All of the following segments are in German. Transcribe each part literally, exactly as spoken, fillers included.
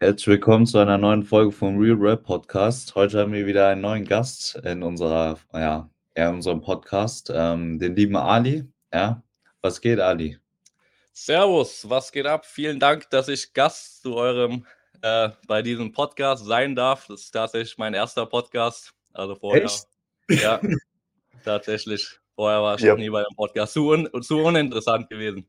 Herzlich willkommen zu einer neuen Folge vom Real Rap Podcast. Heute haben wir wieder einen neuen Gast in unserer, ja, ja, in unserem Podcast, ähm, den lieben Ali. Ja, was geht, Ali? Servus, was geht ab? Vielen Dank, dass ich Gast zu eurem äh, bei diesem Podcast sein darf. Das ist tatsächlich mein erster Podcast. Also vorher, Echt? ja, tatsächlich. Vorher war ich Ja. noch nie bei einem Podcast. Zu, un zu uninteressant gewesen.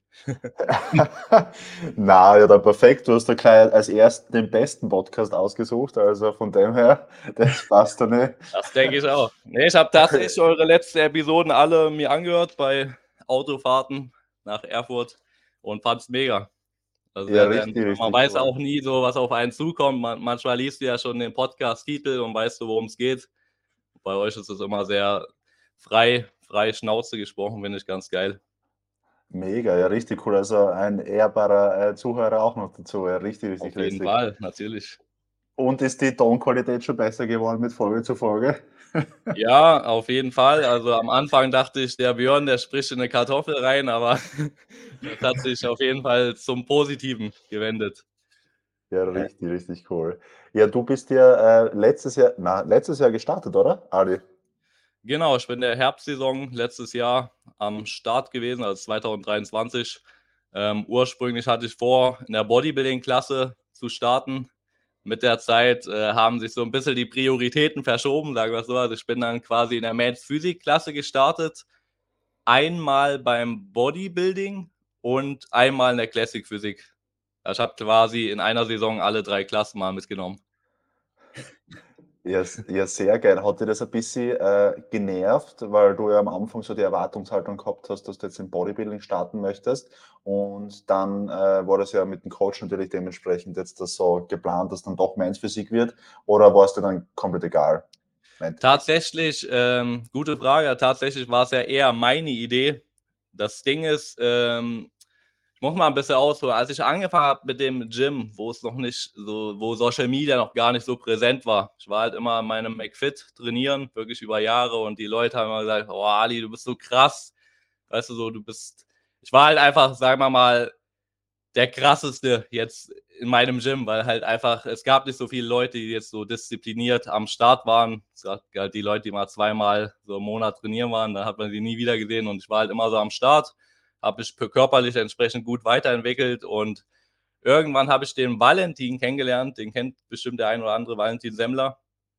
Na, ja, dann perfekt. Du hast da gleich als ersten den besten Podcast ausgesucht, also von dem her, das passt da nicht. Das denke ich auch. Nee, ich habe tatsächlich eure letzten Episoden alle mir angehört bei Autofahrten nach Erfurt und fand's mega. Also Ja, sehr, sehr, richtig, richtig man weiß cool. auch nie so, was auf einen zukommt. Man, manchmal liest du ja schon den Podcast-Titel und weißt du, worum es geht. Bei euch ist es immer sehr frei, frei Schnauze gesprochen, finde ich ganz geil. Mega, ja, richtig cool. Also ein ehrbarer äh, Zuhörer auch noch dazu. Ja, richtig, richtig, Auf jeden richtig. Fall, natürlich. Und ist die Tonqualität schon besser geworden mit Folge zu Folge? Ja, auf jeden Fall. Also am Anfang dachte ich, der Björn, der spricht in eine Kartoffel rein, aber das hat sich auf jeden Fall zum Positiven gewendet. Ja, richtig, richtig cool. Ja, du bist ja äh, letztes Jahr, na, letztes Jahr gestartet, oder, Ali? Genau, ich bin der Herbstsaison letztes Jahr am Start gewesen, also zwanzig dreiundzwanzig. Ähm, ursprünglich hatte ich vor, in der Bodybuilding-Klasse zu starten. Mit der Zeit äh, haben sich so ein bisschen die Prioritäten verschoben, sagen wir es so. Also ich bin dann quasi in der Men's Physik-Klasse gestartet. Einmal beim Bodybuilding und einmal in der Classic Physik. Ich habe quasi in einer Saison alle drei Klassen mal mitgenommen. Ja, s- ja, sehr geil. Hat dir das ein bisschen äh, genervt, weil du ja am Anfang so die Erwartungshaltung gehabt hast, dass du jetzt im Bodybuilding starten möchtest und dann äh, war das ja mit dem Coach natürlich dementsprechend jetzt das so geplant, dass dann doch Men's Physik wird, oder war es dir dann komplett egal? Meint- Tatsächlich, ähm, gute Frage. Tatsächlich war es ja eher meine Idee. Das Ding ist, ähm, ich muss mal ein bisschen ausholen. Als ich angefangen habe mit dem Gym, wo es noch nicht so, wo Social Media noch gar nicht so präsent war. Ich war halt immer in meinem McFit trainieren, wirklich über Jahre, und die Leute haben immer gesagt, oh Ali, du bist so krass. Weißt du so, du bist. Ich war halt einfach, sagen wir mal, der krasseste jetzt in meinem Gym, weil halt einfach, es gab nicht so viele Leute, die jetzt so diszipliniert am Start waren. Es gab halt die Leute, die mal zweimal so im Monat trainieren waren, dann hat man sie nie wieder gesehen, und ich war halt immer so am Start, habe mich körperlich entsprechend gut weiterentwickelt, und irgendwann habe ich den Valentin kennengelernt, den kennt bestimmt der ein oder andere, Valentin Semmler.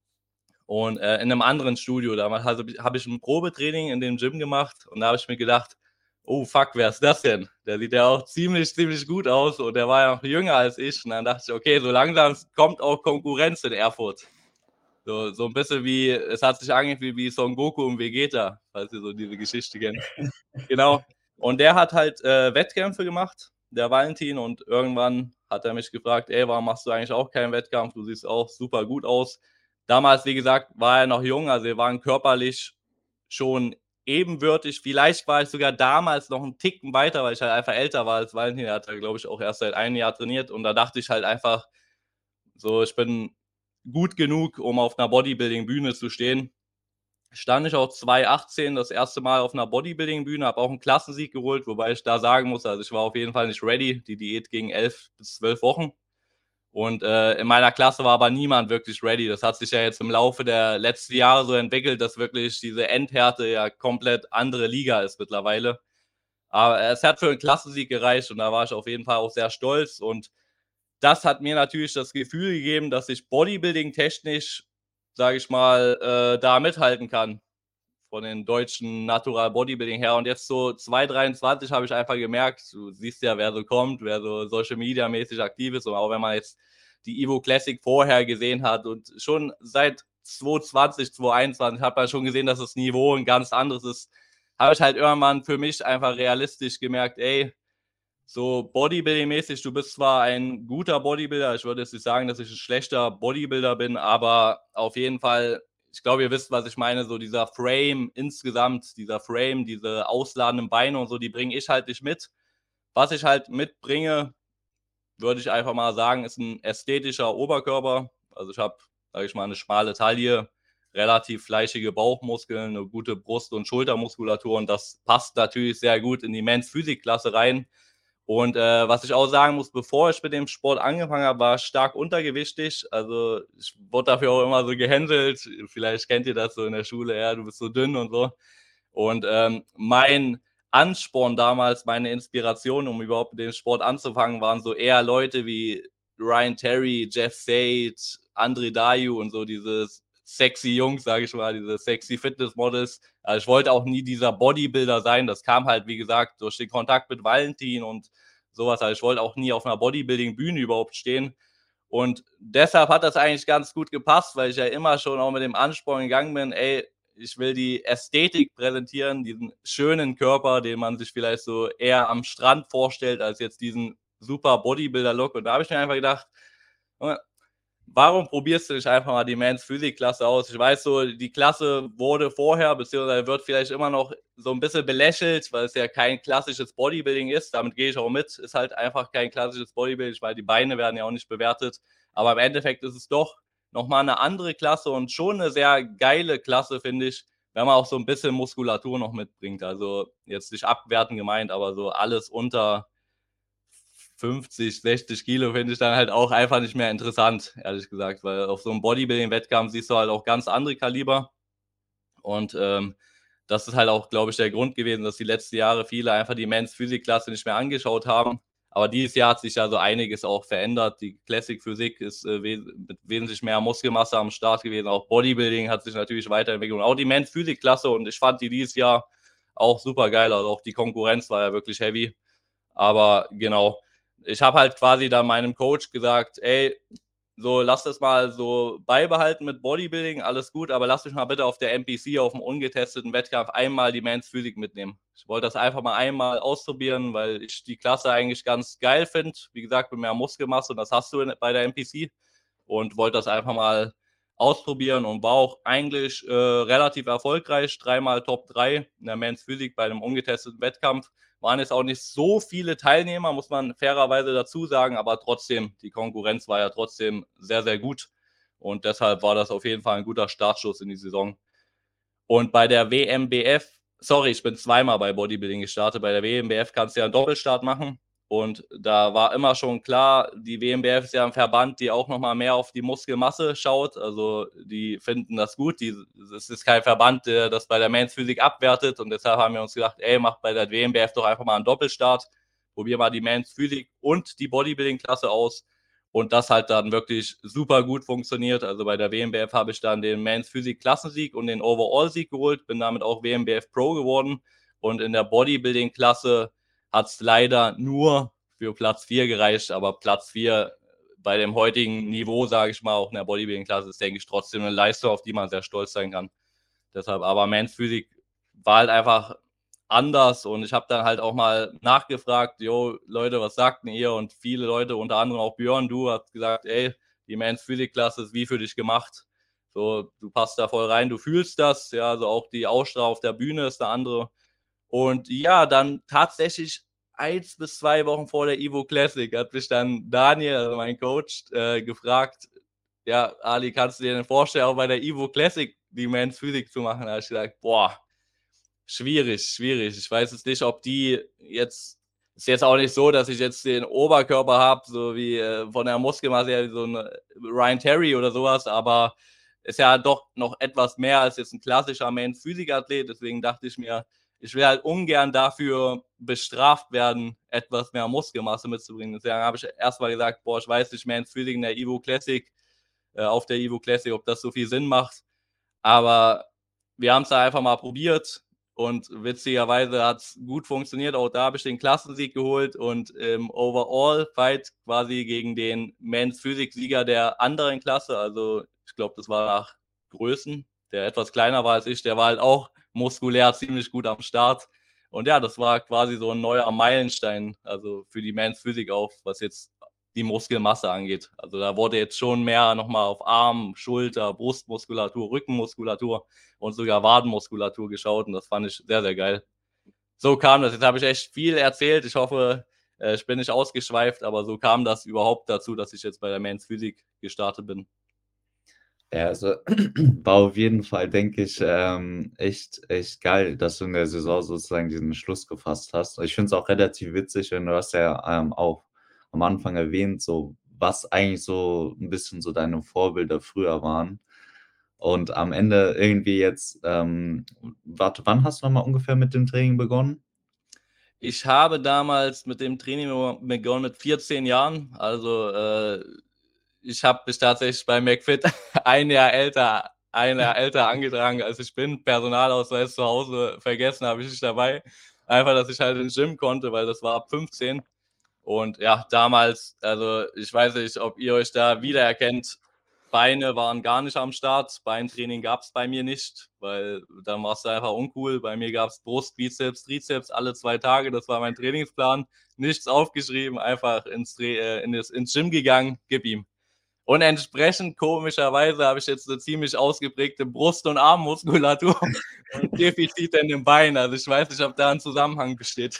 Und äh, in einem anderen Studio, damals also, habe ich ein Probetraining in dem Gym gemacht, und da habe ich mir gedacht, oh fuck, wer ist das denn? Der sieht ja auch ziemlich, ziemlich gut aus, und der war ja noch jünger als ich. Und dann dachte ich, okay, so langsam kommt auch Konkurrenz in Erfurt. So, so ein bisschen wie, es hat sich angefühlt wie Son Goku und Vegeta, falls ihr so diese Geschichte kennt. Genau. Und der hat halt äh, Wettkämpfe gemacht, der Valentin, und irgendwann hat er mich gefragt, ey, warum machst du eigentlich auch keinen Wettkampf? Du siehst auch super gut aus. Damals, wie gesagt, war er noch jung, also wir waren körperlich schon ebenbürtig. Vielleicht war ich sogar damals noch einen Ticken weiter, weil ich halt einfach älter war als Valentin. Er hat ja, glaube ich, auch erst seit einem Jahr trainiert, und da dachte ich halt einfach so, ich bin gut genug, um auf einer Bodybuilding-Bühne zu stehen. Stand ich auch zwanzig achtzehn das erste Mal auf einer Bodybuilding-Bühne, habe auch einen Klassensieg geholt, wobei ich da sagen muss, also ich war auf jeden Fall nicht ready. Die Diät ging elf bis zwölf Wochen. Und äh, in meiner Klasse war aber niemand wirklich ready. Das hat sich ja jetzt im Laufe der letzten Jahre so entwickelt, dass wirklich diese Endhärte ja komplett andere Liga ist mittlerweile. Aber es hat für einen Klassensieg gereicht, und da war ich auf jeden Fall auch sehr stolz. Und das hat mir natürlich das Gefühl gegeben, dass ich Bodybuilding-technisch, sage ich mal, äh, da mithalten kann von den deutschen Natural Bodybuilding her. Und jetzt so zwanzig dreiundzwanzig habe ich einfach gemerkt, du siehst ja, wer so kommt, wer so Social Media mäßig aktiv ist. Und auch wenn man jetzt die Evo Classic vorher gesehen hat, und schon seit zwanzig zwanzig, zwanzig einundzwanzig hat man schon gesehen, dass das Niveau ein ganz anderes ist, habe ich halt irgendwann für mich einfach realistisch gemerkt, ey, so Bodybuilding-mäßig, du bist zwar ein guter Bodybuilder, ich würde jetzt nicht sagen, dass ich ein schlechter Bodybuilder bin, aber auf jeden Fall, ich glaube, ihr wisst, was ich meine, so dieser Frame insgesamt, dieser Frame, diese ausladenden Beine und so, die bringe ich halt nicht mit. Was ich halt mitbringe, würde ich einfach mal sagen, ist ein ästhetischer Oberkörper. Also ich habe, sage ich mal, eine schmale Taille, relativ fleischige Bauchmuskeln, eine gute Brust- und Schultermuskulatur, und das passt natürlich sehr gut in die Men's Physik-Klasse rein. Und äh, was ich auch sagen muss, bevor ich mit dem Sport angefangen habe, war ich stark untergewichtig. Also ich wurde dafür auch immer so gehänselt. Vielleicht kennt ihr das so in der Schule, ja, du bist so dünn und so. Und ähm, mein Ansporn damals, meine Inspiration, um überhaupt mit dem Sport anzufangen, waren so eher Leute wie Ryan Terry, Jeff Sade, Andre Dayu und so dieses sexy Jungs, sage ich mal, diese sexy Fitness-Models. Also ich wollte auch nie dieser Bodybuilder sein. Das kam halt, wie gesagt, durch den Kontakt mit Valentin und sowas. Also ich wollte auch nie auf einer Bodybuilding-Bühne überhaupt stehen. Und deshalb hat das eigentlich ganz gut gepasst, weil ich ja immer schon auch mit dem Ansporn gegangen bin, ey, ich will die Ästhetik präsentieren, diesen schönen Körper, den man sich vielleicht so eher am Strand vorstellt, als jetzt diesen super Bodybuilder-Look. Und da habe ich mir einfach gedacht, warum probierst du nicht einfach mal die Men's Physik-Klasse aus? Ich weiß so, die Klasse wurde vorher, beziehungsweise wird vielleicht immer noch so ein bisschen belächelt, weil es ja kein klassisches Bodybuilding ist. Damit gehe ich auch mit. Ist halt einfach kein klassisches Bodybuilding, weil die Beine werden ja auch nicht bewertet. Aber im Endeffekt ist es doch nochmal eine andere Klasse und schon eine sehr geile Klasse, finde ich, wenn man auch so ein bisschen Muskulatur noch mitbringt. Also jetzt nicht abwertend gemeint, aber so alles unter fünfzig, sechzig Kilo finde ich dann halt auch einfach nicht mehr interessant, ehrlich gesagt, weil auf so einem Bodybuilding-Wettkampf siehst du halt auch ganz andere Kaliber und ähm, das ist halt auch, glaube ich, der Grund gewesen, dass die letzten Jahre viele einfach die Men's Physik-Klasse nicht mehr angeschaut haben, aber dieses Jahr hat sich ja so einiges auch verändert. Die Classic Physik ist äh, wes mit wesentlich mehr Muskelmasse am Start gewesen, auch Bodybuilding hat sich natürlich weiterentwickelt und auch die Men's Physik-Klasse und ich fand die dieses Jahr auch super geil, also auch die Konkurrenz war ja wirklich heavy, aber genau, ich habe halt quasi dann meinem Coach gesagt, ey, so lass das mal so beibehalten mit Bodybuilding, alles gut, aber lass mich mal bitte auf der N P C, auf dem ungetesteten Wettkampf, einmal die Men's Physik mitnehmen. Ich wollte das einfach mal einmal ausprobieren, weil ich die Klasse eigentlich ganz geil finde. Wie gesagt, mit mehr Muskelmasse und das hast du in, bei der N P C und wollte das einfach mal ausprobieren und war auch eigentlich äh, relativ erfolgreich. Dreimal Top drei in der Men's Physik bei einem ungetesteten Wettkampf. Waren jetzt auch nicht so viele Teilnehmer, muss man fairerweise dazu sagen, aber trotzdem, die Konkurrenz war ja trotzdem sehr, sehr gut. Und deshalb war das auf jeden Fall ein guter Startschuss in die Saison. Und bei der W M B F, sorry, ich bin zweimal bei Bodybuilding gestartet. Bei der W M B F kannst du ja einen Doppelstart machen. Und da war immer schon klar, die W M B F ist ja ein Verband, die auch nochmal mehr auf die Muskelmasse schaut. Also die finden das gut. Es ist kein Verband, der das bei der Men's Physik abwertet. Und deshalb haben wir uns gedacht, ey, mach bei der W M B F doch einfach mal einen Doppelstart. Probier mal die Men's Physik und die Bodybuilding-Klasse aus. Und das halt dann wirklich super gut funktioniert. Also bei der W M B F habe ich dann den Men's Physik Klassensieg und den Overall-Sieg geholt. Bin damit auch W M B F Pro geworden. Und in der Bodybuilding-Klasse hat es leider nur für Platz vier gereicht, aber Platz vier bei dem heutigen Niveau, sage ich mal, auch in der Bodybuilding-Klasse ist, denke ich, trotzdem eine Leistung, auf die man sehr stolz sein kann. Deshalb, aber Men's Physik war halt einfach anders und ich habe dann halt auch mal nachgefragt, jo, Leute, was sagt denn ihr? Und viele Leute, unter anderem auch Björn, du, hast gesagt, ey, die Men's Physik-Klasse ist wie für dich gemacht. So, du passt da voll rein, du fühlst das, ja, also auch die Ausstrahlung auf der Bühne ist eine andere. Und ja, dann tatsächlich eins bis zwei Wochen vor der Evo Classic hat mich dann Daniel, also mein Coach, äh, gefragt, ja, Ali, kannst du dir denn vorstellen, auch bei der Evo Classic die Men's Physik zu machen? Da habe ich gesagt, boah, schwierig, schwierig. Ich weiß jetzt nicht, ob die jetzt, ist jetzt auch nicht so, dass ich jetzt den Oberkörper habe, so wie äh, von der Muskelmasse her, wie so ein Ryan Terry oder sowas, aber ist ja doch noch etwas mehr als jetzt ein klassischer Men's Physik-Athlet, deswegen dachte ich mir, ich will halt ungern dafür bestraft werden, etwas mehr Muskelmasse mitzubringen. Deswegen habe ich erstmal gesagt, boah, ich weiß nicht mehr ins Physik in der Evo Classic, äh, auf der Evo Classic, ob das so viel Sinn macht. Aber wir haben es da einfach mal probiert und witzigerweise hat es gut funktioniert. Auch da habe ich den Klassensieg geholt und im Overall-Fight quasi gegen den Men's Physik-Sieger der anderen Klasse, also ich glaube, das war nach Größen, der etwas kleiner war als ich, der war halt auch muskulär ziemlich gut am Start. Und ja, das war quasi so ein neuer Meilenstein, also für die Men's Physik auch, was jetzt die Muskelmasse angeht. Also da wurde jetzt schon mehr nochmal auf Arm, Schulter, Brustmuskulatur, Rückenmuskulatur und sogar Wadenmuskulatur geschaut und das fand ich sehr, sehr geil. So kam das. Jetzt habe ich echt viel erzählt. Ich hoffe, ich bin nicht ausgeschweift, aber so kam das überhaupt dazu, dass ich jetzt bei der Men's Physik gestartet bin. Ja, also war auf jeden Fall, denke ich, ähm, echt echt geil, dass du in der Saison sozusagen diesen Schluss gefasst hast. Ich finde es auch relativ witzig, und du hast ja, ähm, auch am Anfang erwähnt, so was eigentlich so ein bisschen so deine Vorbilder früher waren. Und am Ende irgendwie jetzt, ähm warte, wann hast du noch mal ungefähr mit dem Training begonnen? Ich habe damals mit dem Training bego begonnen mit vierzehn Jahren. Also, äh, ich habe mich tatsächlich bei McFit ein Jahr älter ein Jahr älter angetragen, als ich bin. Personalausweis zu Hause vergessen, habe ich nicht dabei. Einfach, dass ich halt ins Gym konnte, weil das war ab fünfzehn. Und ja, damals, also ich weiß nicht, ob ihr euch da wiedererkennt. Beine waren gar nicht am Start. Beintraining gab es bei mir nicht, weil dann war es einfach uncool. Bei mir gab es Brust, Bizeps, Trizeps alle zwei Tage. Das war mein Trainingsplan. Nichts aufgeschrieben, einfach ins, äh, in das, ins Gym gegangen, gib ihm. Und entsprechend, komischerweise, habe ich jetzt eine ziemlich ausgeprägte Brust- und Armmuskulatur und Defizite in den Beinen. Also ich weiß nicht, ob da ein Zusammenhang besteht.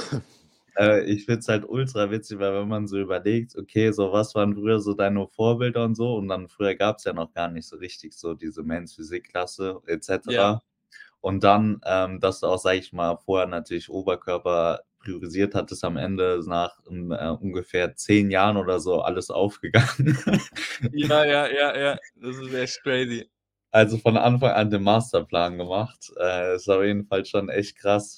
Äh, ich finde es halt ultra witzig, weil wenn man so überlegt, okay, so was waren früher so deine Vorbilder und so, und dann früher gab es ja noch gar nicht so richtig so diese Men's Physik-Klasse et Ja, cetera. Und dann, ähm, dass du auch, sage ich mal, vorher natürlich Oberkörper priorisiert hattest, am Ende nach, hm, äh, ungefähr zehn Jahren oder so alles aufgegangen. ja, ja, ja, ja. Das ist echt crazy. Also von Anfang an den Masterplan gemacht. Äh, ist auf jeden Fall schon echt krass.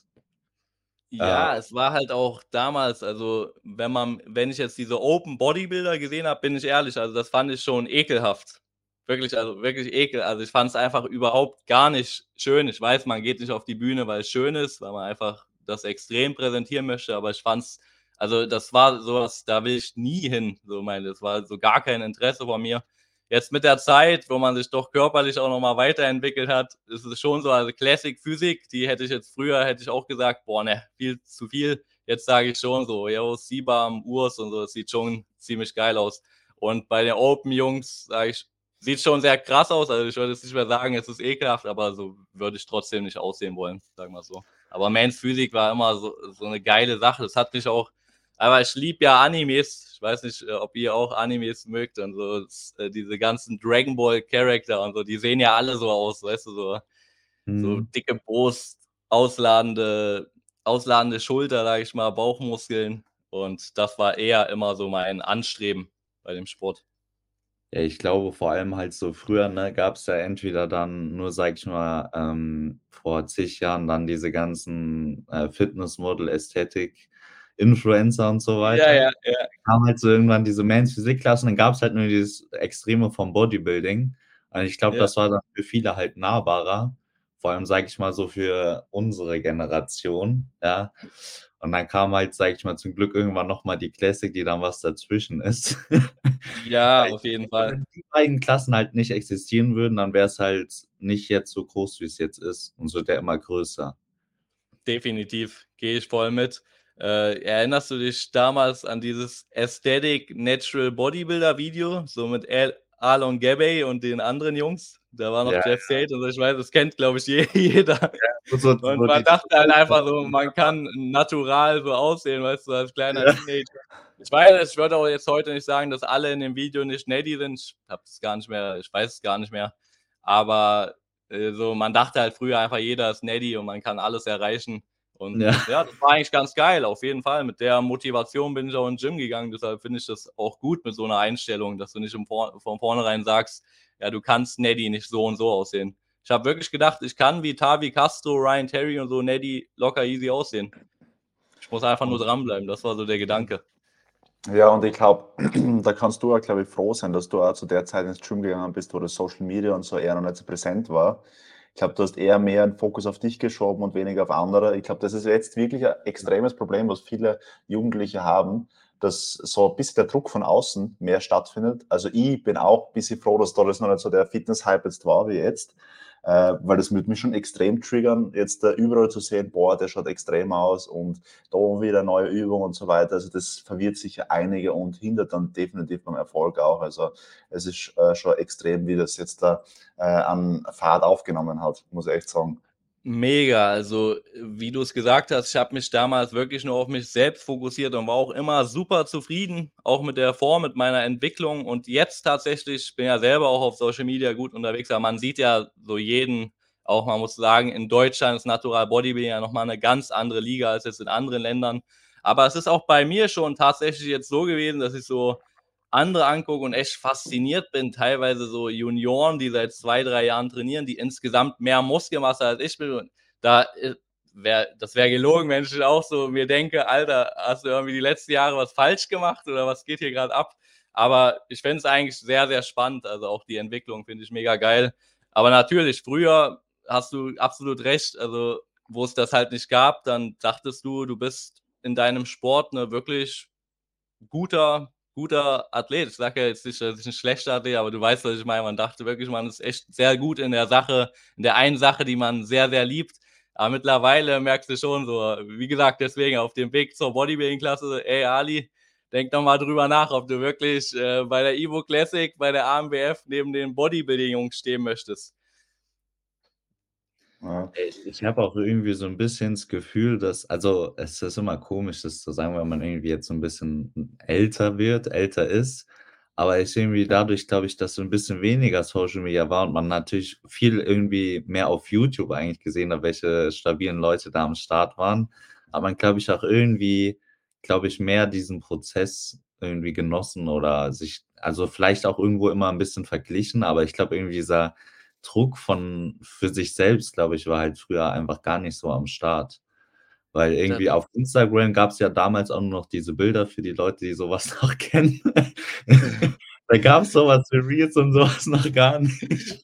Äh, Ja, es war halt auch damals, also wenn man wenn ich jetzt diese Open Bodybuilder gesehen habe, bin ich ehrlich, also das fand ich schon ekelhaft. Wirklich, also wirklich ekel also ich fand es einfach überhaupt gar nicht schön. Ich weiß, man geht nicht auf die Bühne, weil es schön ist, weil man einfach das extrem präsentieren möchte, aber ich fand's also das war so was, da will ich nie hin, so meine das war so gar kein Interesse von mir. Jetzt mit der Zeit, wo man sich doch körperlich auch noch mal weiterentwickelt hat, ist es schon so, also Classic Physik, die hätte ich jetzt früher hätte ich auch gesagt: „Boah, ne, viel zu viel." Jetzt sage ich schon so: „Jo, C-Bar, Urs und so, das sieht schon ziemlich geil aus." Und bei den Open Jungs sage ich, sieht schon sehr krass aus. Also, ich würde jetzt nicht mehr sagen, es ist ekelhaft, aber so würde ich trotzdem nicht aussehen wollen, sagen wir so. Aber Men's Physik war immer so so 'ne geile Sache. Das hat mich auch aber ich liebe ja Animes. Ich weiß nicht, äh, ob ihr auch Animes mögt und so s äh, diese ganzen Dragon Ball Charakter und so, die sehen ja alle so aus, weißt du, so so mhm. dicke Brust, ausladende ausladende Schulter, sage ich mal, Bauchmuskeln und das war eher immer so mein Anstreben bei dem Sport. Ja, ich glaube vor allem halt so früher, ne, gab's ja entweder dann nur, sage ich mal, ähm, vor zig Jahren dann diese ganzen, äh, Fitnessmodel, Ästhetik, Influencer und so Ja, weiter. ja, ja, Kam halt so irgendwann diese Men's Physik-Klassen, dann gab's halt nur dieses Extreme vom Bodybuilding. Und ich glaube, ja. das war dann für viele halt nahbarer, vor allem, sage ich mal, so für unsere Generation, ja. Und dann kam halt, sage ich mal, zum Glück irgendwann noch mal die Classic, die dann was dazwischen ist. Ja, Weil ich auf jeden glaube, Fall. wenn die beiden Klassen halt nicht existieren würden, dann wär's halt nicht jetzt so groß, wie's jetzt ist, und es wird ja immer größer. Definitiv, gehe ich voll mit. Äh, erinnerst du dich damals an dieses Aesthetic Natural Bodybuilder Video, so mit Al Alon Gabay und den anderen Jungs? Da war noch Ja, Jeff Tate und so, ich weiß, das kennt, glaube ich, je jeder. wo so Und wo man die dachte halt einfach so, man kann natural so aussehen, weißt du, als kleiner ja. Teenager. Ich weiß, ich würde auch jetzt heute nicht sagen, dass alle in dem Video nicht natty sind. Ich habe es gar nicht mehr ich weiß es gar nicht mehr. Aber, äh, so man dachte halt früher einfach, jeder ist natty und man kann alles erreichen. Und Ja. ja, das war eigentlich ganz geil, auf jeden Fall. Mit der Motivation bin ich auch ins Gym gegangen. Deshalb finde ich das auch gut mit so einer Einstellung, dass du nicht im Vor von vornherein sagst: „Ja, du kannst natty nicht so und so aussehen." Ich habe wirklich gedacht, ich kann wie Tavi Castro, Ryan Terry und so natty locker easy aussehen. Ich muss einfach nur dranbleiben. Das war so der Gedanke. Ja, und ich glaube, da kannst du auch, glaube ich, froh sein, dass du auch zu der Zeit ins Gym gegangen bist, wo das Social Media und so eher noch nicht so präsent war. Ich glaube, du hast eher mehr einen Fokus auf dich geschoben und weniger auf andere. Ich glaube, das ist jetzt wirklich ein extremes Problem, was viele Jugendliche haben, dass so ein bisschen der Druck von außen mehr stattfindet. Also ich bin auch ein bisschen froh, dass da das noch nicht so der Fitness-Hype jetzt war wie jetzt, äh, weil das würde mich schon extrem triggern, jetzt äh, überall zu sehen, boah, der schaut extrem aus und da wieder neue Übungen und so weiter. Also das verwirrt sicher einige und hindert dann definitiv beim Erfolg auch. Also es ist äh, schon extrem, wie das jetzt da äh, an Fahrt aufgenommen hat, muss ich echt sagen. Mega, also wie du es gesagt hast, ich habe mich damals wirklich nur auf mich selbst fokussiert und war auch immer super zufrieden, auch mit der Form, mit meiner Entwicklung. Und jetzt tatsächlich, ich bin ja selber auch auf Social Media gut unterwegs, aber man sieht ja so jeden, auch man muss sagen, in Deutschland ist Natural Bodybuilding ja nochmal eine ganz andere Liga als jetzt in anderen Ländern. Aber es ist auch bei mir schon tatsächlich jetzt so gewesen, dass ich so andere angucke und echt fasziniert bin, teilweise so Junioren, die seit zwei, drei Jahren trainieren, die insgesamt mehr Muskelmasse als ich bin. Und da äh, wär, das wäre gelogen, wenn ich auch so mir denke, Alter, hast du irgendwie die letzten Jahre was falsch gemacht oder was geht hier gerade ab? Aber ich finde es eigentlich sehr, sehr spannend. Also auch die Entwicklung finde ich mega geil. Aber natürlich, früher hast du absolut recht. Also, wo es das halt nicht gab, dann dachtest du, du bist in deinem Sport eine wirklich guter, guter Athlet. Ich sage ja jetzt nicht, dass ich ein schlechter Athlet, aber du weißt, was ich meine. Man dachte wirklich, man ist echt sehr gut in der Sache, in der einen Sache, die man sehr, sehr liebt. Aber mittlerweile merkst du schon so, wie gesagt, deswegen auf dem Weg zur Bodybuilding-Klasse, ey Ali, denk doch mal drüber nach, ob du wirklich äh, bei der Evo Classic, bei der A M B F neben den Bodybuilding-Jungs stehen möchtest. Ja. Ich, ich habe auch irgendwie so ein bisschen das Gefühl, dass, also es ist immer komisch, das zu sagen, wenn man irgendwie jetzt so ein bisschen älter wird, älter ist. Aber ich irgendwie dadurch, glaube ich, dass so ein bisschen weniger Social Media war und man natürlich viel irgendwie mehr auf YouTube eigentlich gesehen hat, welche stabilen Leute da am Start waren, hat man, glaube ich, auch irgendwie, glaube ich, mehr diesen Prozess irgendwie genossen oder sich, also vielleicht auch irgendwo immer ein bisschen verglichen, aber ich glaube irgendwie dieser Druck von für sich selbst, glaube ich, war halt früher einfach gar nicht so am Start. Weil Das, irgendwie auf Instagram gab's ja damals auch nur noch diese Bilder für die Leute, die so was noch kennen. Da gab's so was wie Reels und so was noch gar nicht.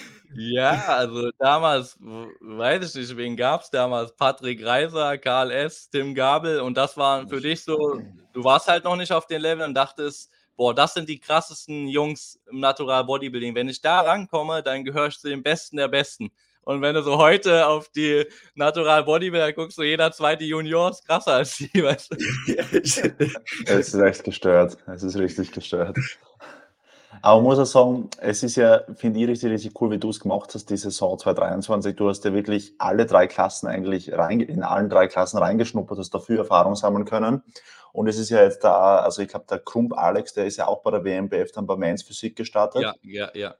ja, also damals, w weiß ich nicht, wen gab's damals? Patrick Reiser, Karl S., Tim Gabel und das waren für dich so, du warst halt noch nicht auf den Level und dachtest: „Boah, das sind die krassesten Jungs im Natural Bodybuilding. Wenn ich da rankomme, dann gehöre ich zu den Besten der Besten.“ Und wenn du so heute auf die Natural Bodybuilder guckst, so jeder zweite Junior ist krasser als die, weißt du? Es ist echt gestört. Es ist richtig gestört. Aber man muss auch sagen, es ist ja, finde ich, richtig, richtig cool, wie du es gemacht hast, die Saison zwanzig dreiundzwanzig. Du hast ja wirklich alle drei Klassen eigentlich rein, in allen drei Klassen reingeschnuppert, hast dafür Erfahrung sammeln können. Und es ist ja jetzt da, also ich glaube, der Krump Alex, der ist ja auch bei der W M B F dann bei Mainz Physik gestartet. Ja, ja, ja.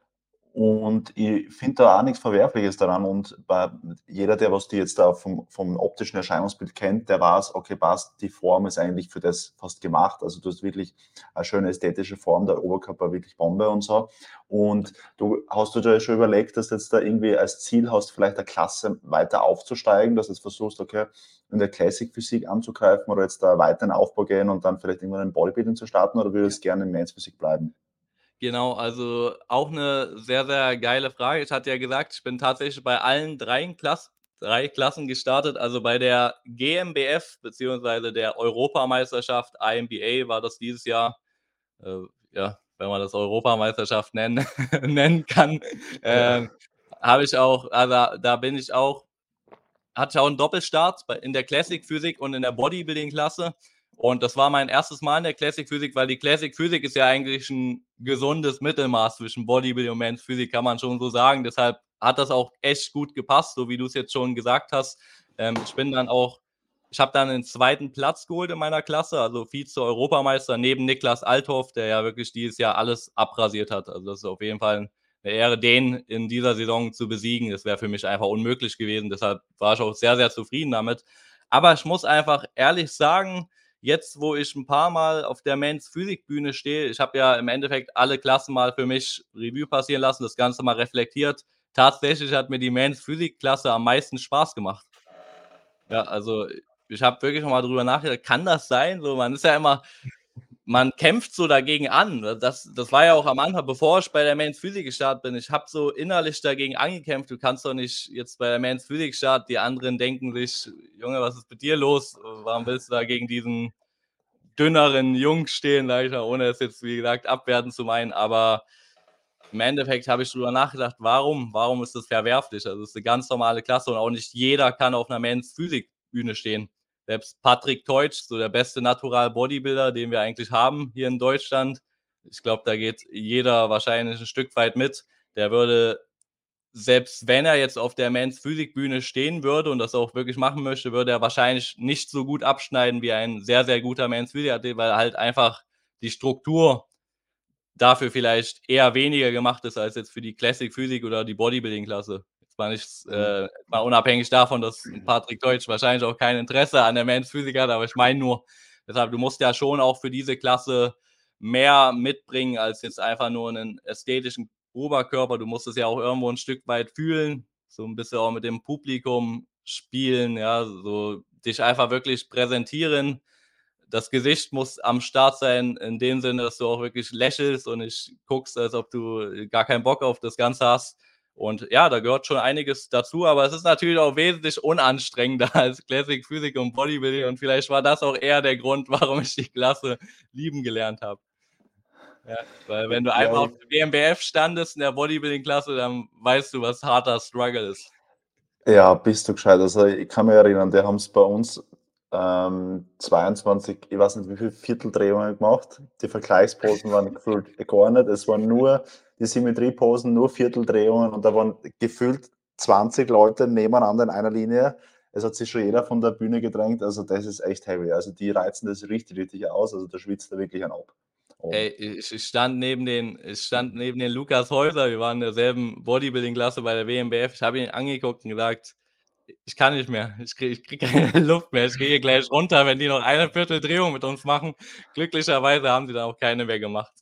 Und ich finde da auch nichts Verwerfliches daran. Und bei jeder, der was die jetzt da vom, vom optischen Erscheinungsbild kennt, der weiß, okay, passt, die Form ist eigentlich für das fast gemacht. Also du hast wirklich eine schöne ästhetische Form, der Oberkörper wirklich Bombe und so. Und du hast du dir schon überlegt, dass du jetzt da irgendwie als Ziel hast, vielleicht eine Klasse weiter aufzusteigen, dass du jetzt versuchst, okay, in der Classic Physik anzugreifen oder jetzt da weiter in den Aufbau gehen und dann vielleicht irgendwann in Bodybuilding zu starten, oder würdest du gerne in Men's Physik bleiben? Genau, also auch eine sehr, sehr geile Frage. Ich hatte ja gesagt, ich bin tatsächlich bei allen dreien Klass drei Klassen gestartet. Also bei der G M B F beziehungsweise der Europameisterschaft I M B A war das dieses Jahr. Äh, ja, wenn man das Europameisterschaft nennen nennen kann, Ja. ähm, habe ich auch also da bin ich auch hatte ich auch einen Doppelstart bei in der Classic Physik und in der Bodybuilding-Klasse. Und das war mein erstes Mal in der Classic Physik, weil die Classic Physik ist ja eigentlich ein gesundes Mittelmaß zwischen Bodybuilding und Men's Physik, kann man schon so sagen. Deshalb hat das auch echt gut gepasst, so wie du es jetzt schon gesagt hast. Ähm, ich bin dann auch ich habe dann den zweiten Platz geholt in meiner Klasse, also Vize-Europameister neben Niklas Althoff, der ja wirklich dieses Jahr alles abrasiert hat. Also das ist auf jeden Fall eine Ehre, den in dieser Saison zu besiegen. Das wäre für mich einfach unmöglich gewesen. Deshalb war ich auch sehr, sehr zufrieden damit. Aber ich muss einfach ehrlich sagen, jetzt, wo ich ein paar Mal auf der Men's Physik-Bühne stehe, ich habe ja im Endeffekt alle Klassen mal für mich Revue passieren lassen, das Ganze mal reflektiert. Tatsächlich hat mir die Men's Physik-Klasse am meisten Spaß gemacht. Ja, also ich habe wirklich noch mal drüber nachgedacht, kann das sein? So, man ist ja immer man kämpft so dagegen an. Das das war ja auch am Anfang, bevor ich bei der Men's Physik gestartet bin. Ich habe so innerlich dagegen angekämpft. Du kannst doch nicht jetzt bei der Men's Physik starten. Die anderen denken sich: „Junge, was ist mit dir los? Warum willst du da gegen diesen dünneren Jungen stehen?“ Sage ich mal, ohne es jetzt, wie gesagt, abwertend zu meinen. Aber im Endeffekt habe ich drüber nachgedacht, warum warum ist das verwerflich? Also, es ist 'ne ganz normale Klasse und auch nicht jeder kann auf 'ner Men's Physik-Bühne stehen. Selbst Patrick Teutsch, so der beste Natural Bodybuilder, den wir eigentlich haben hier in Deutschland. Ich glaube, da geht jeder wahrscheinlich 'n Stück weit mit. Der würde selbst wenn er jetzt auf der Men's Physik-Bühne stehen würde und das auch wirklich machen möchte, würde er wahrscheinlich nicht so gut abschneiden wie ein sehr, sehr guter Men's Physik-Athlet, weil halt einfach die Struktur dafür vielleicht eher weniger gemacht ist als jetzt für die Classic Physik oder die Bodybuilding-Klasse. Jetzt mal nicht, äh, mal unabhängig davon, dass Patrick Deutsch wahrscheinlich auch kein Interesse an der Men's Physik hat, aber ich meine nur, deshalb, du musst ja schon auch für diese Klasse mehr mitbringen als jetzt einfach nur einen ästhetischen Oberkörper. Du musst es ja auch irgendwo ein Stück weit fühlen, so ein bisschen auch mit dem Publikum spielen, ja, so dich einfach wirklich präsentieren. Das Gesicht muss am Start sein, in dem Sinne, dass du auch wirklich lächelst und nicht guckst, als ob du gar keinen Bock auf das Ganze hast. Und ja, da gehört schon einiges dazu, aber es ist natürlich auch wesentlich unanstrengender als Classic Physik und Bodybuilding und vielleicht war das auch eher der Grund, warum ich die Klasse lieben gelernt habe. Ja, weil wenn du einmal Ja, auf der W M B F standest in der Bodybuilding-Klasse, dann weißt du, was harter Struggle ist. Ja, bist du gescheit. Also ich kann mich erinnern, die haben es bei uns ähm, zweiundzwanzig, ich weiß nicht wie viele Vierteldrehungen gemacht. Die Vergleichsposen waren gefühlt gar nicht. Es waren nur die Symmetrieposen, nur Vierteldrehungen und da waren gefühlt zwanzig Leute nebeneinander in einer Linie. Es hat sich schon jeder von der Bühne gedrängt. Also das ist echt heavy. Also die reizen das richtig, richtig aus. Also da schwitzt er wirklich einen ab. Und Ey, ich ich stand neben den ich stand neben den Lukas Häuser. Wir waren in derselben Bodybuilding-Klasse bei der W M B F. Ich habe ihn angeguckt und gesagt: „Ich kann nicht mehr. Ich kriege ich kriege keine Luft mehr. Ich gehe hier gleich runter, wenn die noch eine Vierteldrehung mit uns machen." Glücklicherweise haben sie dann auch keine mehr gemacht.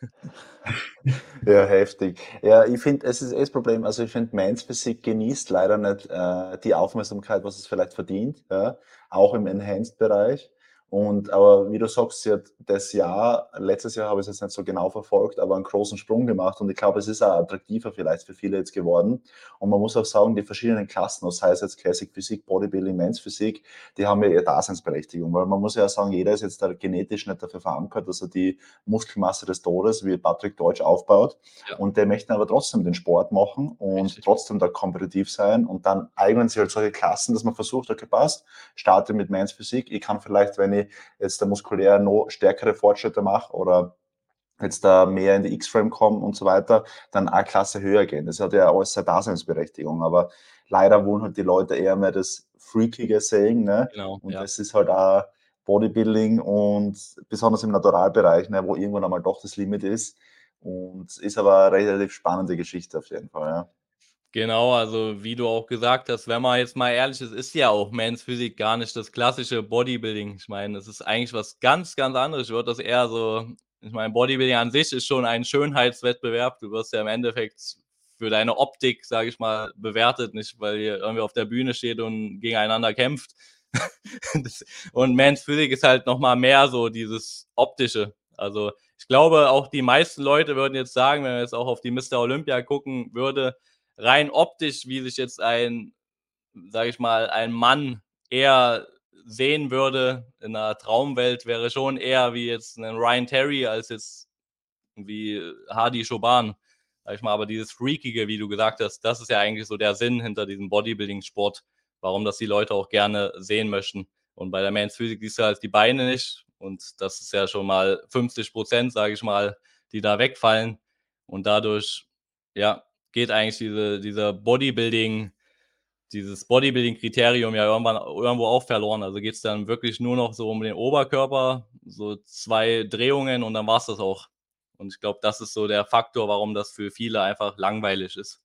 Ja, heftig. Ja, ich finde, es ist eh das Problem, also ich finde, Men's Physik genießt leider nicht äh, die Aufmerksamkeit, was es vielleicht verdient, ja, auch im Enhanced-Bereich. Und aber wie du sagst, sie hat das Jahr, letztes Jahr habe ich es jetzt nicht so genau verfolgt, aber einen großen Sprung gemacht und ich glaube, es ist auch attraktiver vielleicht für viele jetzt geworden. Und man muss auch sagen, die verschiedenen Klassen, sei es jetzt Classic Physik, Bodybuilding, Men's Physik, die haben ja ihre Daseinsberechtigung, weil man muss ja sagen, jeder ist jetzt da genetisch nicht dafür verankert, dass er die Muskelmasse des Todes, wie Patrick Deutsch, aufbaut. Ja. Und der möchte aber trotzdem den Sport machen und Richtig. trotzdem da kompetitiv sein. Und dann eignen sich halt solche Klassen, dass man versucht, okay, passt, starte mit Men's Physik. Ich kann vielleicht, wenn ich jetzt da muskulär noch stärkere Fortschritte mache oder jetzt da mehr in die X-Frame kommen und so weiter, dann eine Klasse höher gehen. Das hat ja alles seine Daseinsberechtigung. Aber leider wollen halt die Leute eher mehr das Freakige sehen. Ne? Genau, Und ja. das ist halt auch Bodybuilding und besonders im Naturalbereich, ne, wo irgendwann einmal doch das Limit ist. Und ist aber eine relativ spannende Geschichte auf jeden Fall. Ja. Genau, also wie du auch gesagt hast, wenn man jetzt mal ehrlich ist, ist ja auch Men's Physik gar nicht das klassische Bodybuilding. Ich meine, es ist eigentlich was ganz, ganz anderes. Ich würde das eher so, ich meine, Bodybuilding an sich ist schon ein Schönheitswettbewerb. Du wirst ja im Endeffekt für deine Optik, sage ich mal, bewertet, nicht weil ihr irgendwie auf der Bühne steht und gegeneinander kämpft. Das, und Men's Physik ist halt nochmal mehr so dieses Optische. Also ich glaube, auch die meisten Leute würden jetzt sagen, wenn man jetzt auch auf die Mister Olympia gucken würde, rein optisch, wie sich jetzt ein, sage ich mal, ein Mann eher sehen würde in einer Traumwelt, wäre schon eher wie jetzt ein Ryan Terry als jetzt wie Hadi Choban, sag ich mal. Aber dieses Freakige, wie du gesagt hast, das ist ja eigentlich so der Sinn hinter diesem Bodybuilding-Sport, warum das die Leute auch gerne sehen möchten. Und bei der Men's Physik siehst du halt die Beine nicht und das ist ja schon mal fünfzig Prozent, sage ich mal, die da wegfallen und dadurch, ja, geht eigentlich diese, dieser Bodybuilding, dieses Bodybuilding-Kriterium ja irgendwann irgendwo auch verloren. Also geht es dann wirklich nur noch so um den Oberkörper, so zwei Drehungen und dann war es das auch. Und ich glaube, das ist so der Faktor, warum das für viele einfach langweilig ist.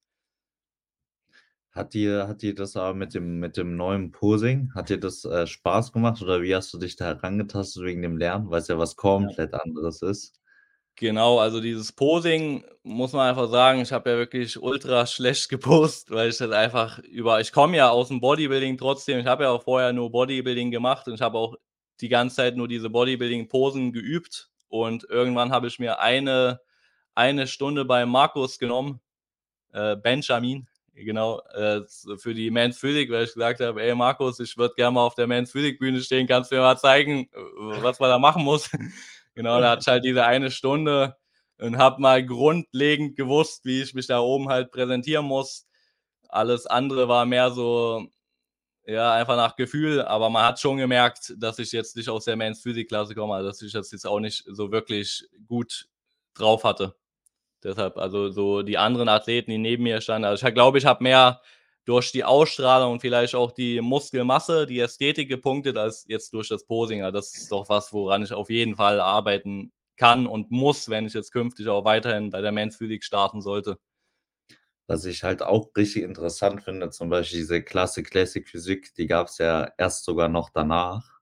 Hat dir hat dir das aber mit dem mit dem neuen Posing hat dir das, äh, Spaß gemacht oder wie hast du dich da herangetastet wegen dem Lernen, weil's ja was Ja. komplett anderes ist? Genau, also dieses Posing muss man einfach sagen, ich habe ja wirklich ultra schlecht gepostet, weil ich das einfach über ich komme ja aus dem Bodybuilding trotzdem. Ich habe ja auch vorher nur Bodybuilding gemacht und ich habe auch die ganze Zeit nur diese Bodybuilding-Posen geübt und irgendwann habe ich mir eine eine Stunde bei Markus genommen, äh, Benjamin, genau, äh, für die Men's Physik, weil ich gesagt habe: „Ey Markus, ich würde gerne mal auf der Men's Physik Bühne stehen. Kannst du mir mal zeigen, äh, was man da machen muss?" Genau, da hatte ich halt diese eine Stunde und habe mal grundlegend gewusst, wie ich mich da oben halt präsentieren muss. Alles andere war mehr so, ja, einfach nach Gefühl, aber man hat schon gemerkt, dass ich jetzt nicht aus der Men's Physik Klasse komme, also dass ich das jetzt auch nicht so wirklich gut drauf hatte. Deshalb, also so die anderen Athleten, die neben mir standen, also ich glaube, ich habe mehr durch die Ausstrahlung und vielleicht auch die Muskelmasse, die Ästhetik gepunktet, als jetzt durch das Posing. Also das ist doch was, woran ich auf jeden Fall arbeiten kann und muss, wenn ich jetzt künftig auch weiterhin bei der Men's Physik starten sollte. Was ich halt auch richtig interessant finde, zum Beispiel diese Klasse Classic Physik, die gab es ja erst sogar noch danach.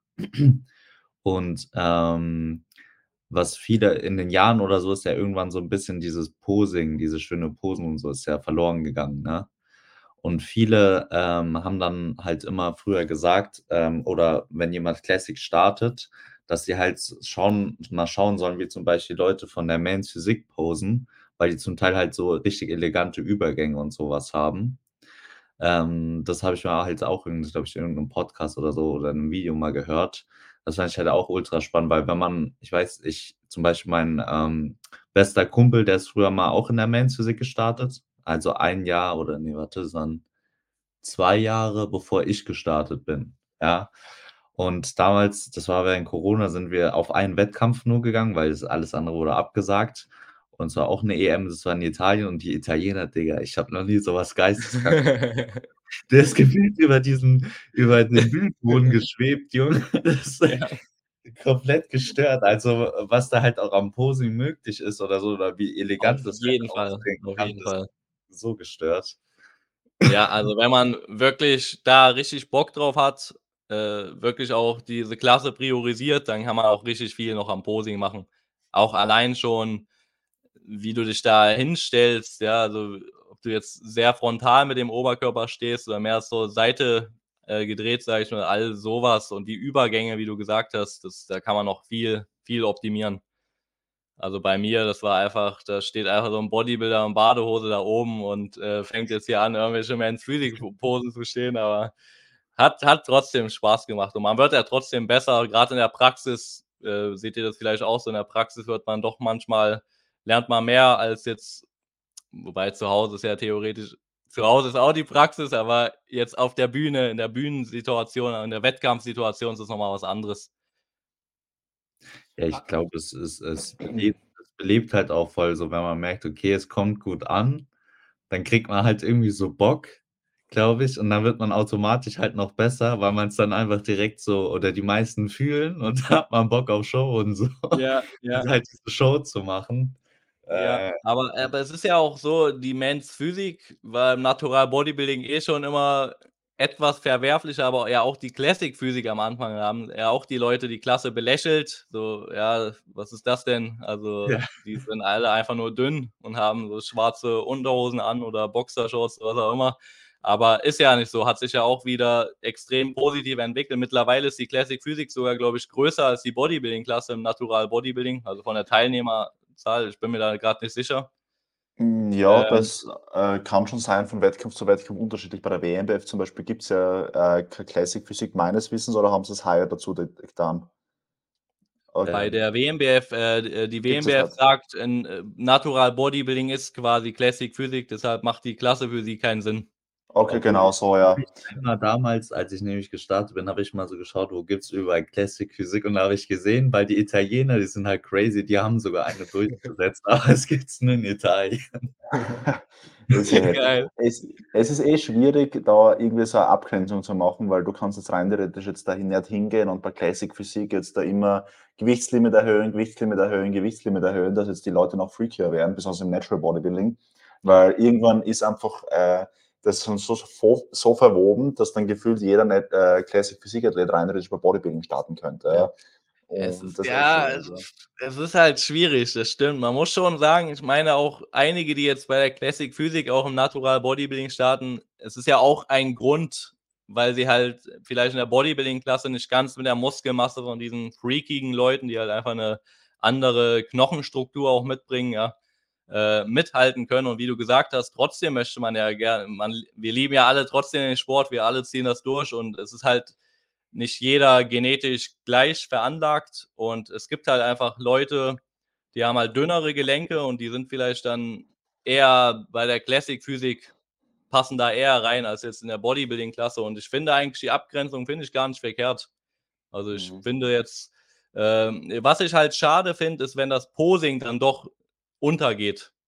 Und ähm, was viele in den Jahren oder so ist ja irgendwann so ein bisschen dieses Posing, diese schöne Posen und so ist ja verloren gegangen, ne? Und viele ähm, haben dann halt immer früher gesagt, ähm, oder wenn jemand Classic startet, dass sie halt schauen, mal schauen sollen, wie zum Beispiel Leute von der Men's Physik posen, weil die zum Teil halt so richtig elegante Übergänge und sowas haben. Ähm, das habe ich mir halt auch, glaube ich, in irgendeinem Podcast oder so oder in einem Video mal gehört. Das fand ich halt auch ultra spannend, weil wenn man, ich weiß, ich zum Beispiel mein ähm, bester Kumpel, der ist früher mal auch in der Men's Physik gestartet. Also ein Jahr oder nee, warte, das waren zwei Jahre, bevor ich gestartet bin, ja. Und damals, das war während Corona, sind wir auf einen Wettkampf nur gegangen, weil das alles andere wurde abgesagt. Und es war auch 'ne E M, das war in Italien und die Italiener, Digga, ich habe noch nie so was geisteskrank. Der ist gefühlt über diesen über den Bühnenboden geschwebt, Junge. Das ist Ja, komplett gestört. Also, was da halt auch am Posing möglich ist oder so oder wie auf elegant das halt jeden Fall, aussehen auf kann, jeden das Fall. ist so gestört. Ja, also wenn man wirklich da richtig Bock drauf hat, äh, wirklich auch diese Klasse priorisiert, dann kann man auch richtig viel noch am Posing machen. Auch allein schon, wie du dich da hinstellst, ja, also ob du jetzt sehr frontal mit dem Oberkörper stehst oder mehr zur Seite äh, gedreht, sage ich mal, all sowas und die Übergänge, wie du gesagt hast, das, da kann man noch viel, viel optimieren. Also bei mir, das war einfach, da steht einfach so ein Bodybuilder in Badehose da oben und äh, fängt jetzt hier an, irgendwelche Men's Physik Posen zu stehen, aber hat, hat trotzdem Spaß gemacht und man wird ja trotzdem besser, gerade in der Praxis, äh, seht ihr das vielleicht auch so, in der Praxis wird man doch manchmal, lernt man mehr als jetzt, wobei zu Hause ist ja theoretisch, zu Hause ist auch die Praxis, aber jetzt auf der Bühne, in der Bühnensituation, in der Wettkampfsituation ist es nochmal was anderes. Ja, ich glaube, es ist es belebt es belebt halt auch voll so, wenn man merkt, okay, es kommt gut an, dann kriegt man halt irgendwie so Bock, glaube ich, und dann wird man automatisch halt noch besser, weil man's dann einfach direkt so oder die meisten fühlen und da hat man Bock auf Show und so, Ja, ja. halt diese Show zu machen. Ja, Äh, aber aber es ist ja auch so, die Men's Physik war im Natural Bodybuilding eh schon immer etwas verwerflicher, aber ja auch die Classic Physik am Anfang haben ja auch die Leute die Klasse belächelt, so: „Ja, was ist das denn?“ Also, ja. die sind alle einfach nur dünn und haben so schwarze Unterhosen an oder Boxershorts, was auch immer. Aber ist ja nicht so, hat sich ja auch wieder extrem positiv entwickelt. Mittlerweile ist die Classic Physik sogar, glaube ich, größer als die Bodybuilding-Klasse im Natural Bodybuilding, also von der Teilnehmerzahl. Ich bin mir da gerade nicht sicher. Hm, ja, Ähm, das, äh, kann schon sein, von Wettkampf zu Wettkampf unterschiedlich. Bei der W M B F zum Beispiel gibt's ja, äh, keine Classic Physik meines Wissens, oder haben sie das heuer dazu d getan? Äh, bei Ähm, der W M B F, äh, d äh, die gibt's das W M B F nicht? sagt, in, äh, Natural Bodybuilding ist quasi Classic Physik, deshalb macht die Klasse für sie keinen Sinn. Okay, obwohl genau so, habe ja. ich einmal damals, als ich nämlich gestartet bin, habe ich mal so geschaut, wo gibt's überall Classic Physik und da habe ich gesehen, weil die Italiener, die sind halt crazy, die haben sogar eine durchgesetzt, aber es gibt's nur in Italien. Ist ja heftig. Geil. Es es ist eh schwierig, da irgendwie so 'ne Abgrenzung zu machen, weil du kannst jetzt rein theoretisch jetzt dahin nicht hingehen und bei Classic Physik jetzt da immer Gewichtslimit erhöhen, Gewichtslimit erhöhen, Gewichtslimit erhöhen, dass jetzt die Leute noch freakier werden, besonders im Natural Bodybuilding. Ja. Weil irgendwann ist einfach, äh, das schon so so so verwoben, dass dann gefühlt jeder nicht, äh, Classic Physik-Athlet rein theoretisch bei Bodybuilding starten könnte, Ja. ja. Es Und ist das ist echt ja, schwierig, es ja. ist es ist halt schwierig, das stimmt. Man muss schon sagen, ich meine auch einige, die jetzt bei der Classic Physik auch im Natural Bodybuilding starten, es ist ja auch ein Grund, weil sie halt vielleicht in der Bodybuilding-Klasse nicht ganz mit der Muskelmasse von diesen freakigen Leuten, die halt einfach eine andere Knochenstruktur auch mitbringen, ja, äh, mithalten können. Und wie du gesagt hast, trotzdem möchte man ja gerne, man, wir lieben ja alle trotzdem den Sport, wir alle ziehen das durch und es ist halt nicht jeder genetisch gleich veranlagt und es gibt halt einfach Leute, die haben halt dünnere Gelenke und die sind vielleicht dann eher bei der Classic Physik, passen da eher rein als jetzt in der Bodybuilding-Klasse und ich finde eigentlich die Abgrenzung finde ich gar nicht verkehrt. Also, ich Mhm. finde jetzt, ähm was ich halt schade finde, ist, wenn das Posing dann doch untergeht.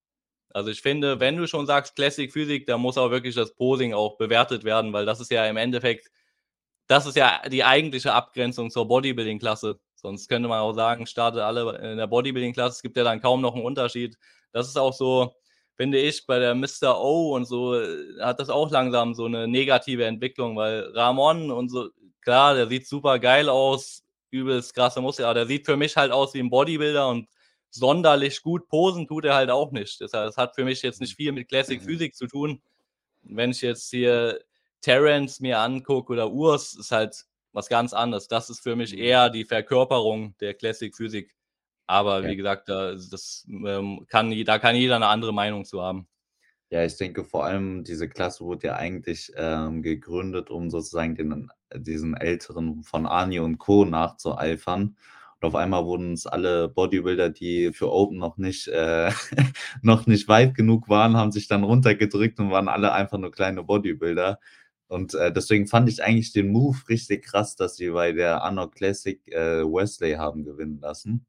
Also ich finde, wenn du schon sagst Classic Physik, dann muss auch wirklich das Posing auch bewertet werden, weil das ist ja im Endeffekt, das ist ja die eigentliche Abgrenzung zur Bodybuilding-Klasse. Sonst könnte man auch sagen, startet alle in der Bodybuilding-Klasse, es gibt ja dann kaum noch einen Unterschied. Das ist auch so, finde ich, bei der Mister O und so, äh, hat das auch langsam so eine negative Entwicklung, weil Ramon und so, klar, der sieht super geil aus, übelst krasse Muskeln, aber der sieht für mich halt aus wie ein Bodybuilder und sonderlich gut posen tut er halt auch nicht. Das, das hat für mich jetzt nicht viel mit Classic Physik zu tun. Wenn ich jetzt hier Terence mir angucke oder Urs, ist halt was ganz anderes. Das ist für mich eher die Verkörperung der Classic Physik. Aber Ja. wie gesagt, da, das, ähm, kann, da kann jeder eine andere Meinung zu haben. Ja, ich denke vor allem, diese Klasse wurde ja eigentlich ähm, gegründet, um sozusagen den, diesen Älteren von Arnie und Co. nachzueifern. Und auf einmal wurden es alle Bodybuilder, die für Open noch nicht, äh, noch nicht weit genug waren, haben sich dann runtergedrückt und waren alle einfach nur kleine Bodybuilder. Und äh, deswegen fand ich eigentlich den Move richtig krass, dass sie bei der Anno Classic äh, Wesley haben gewinnen lassen.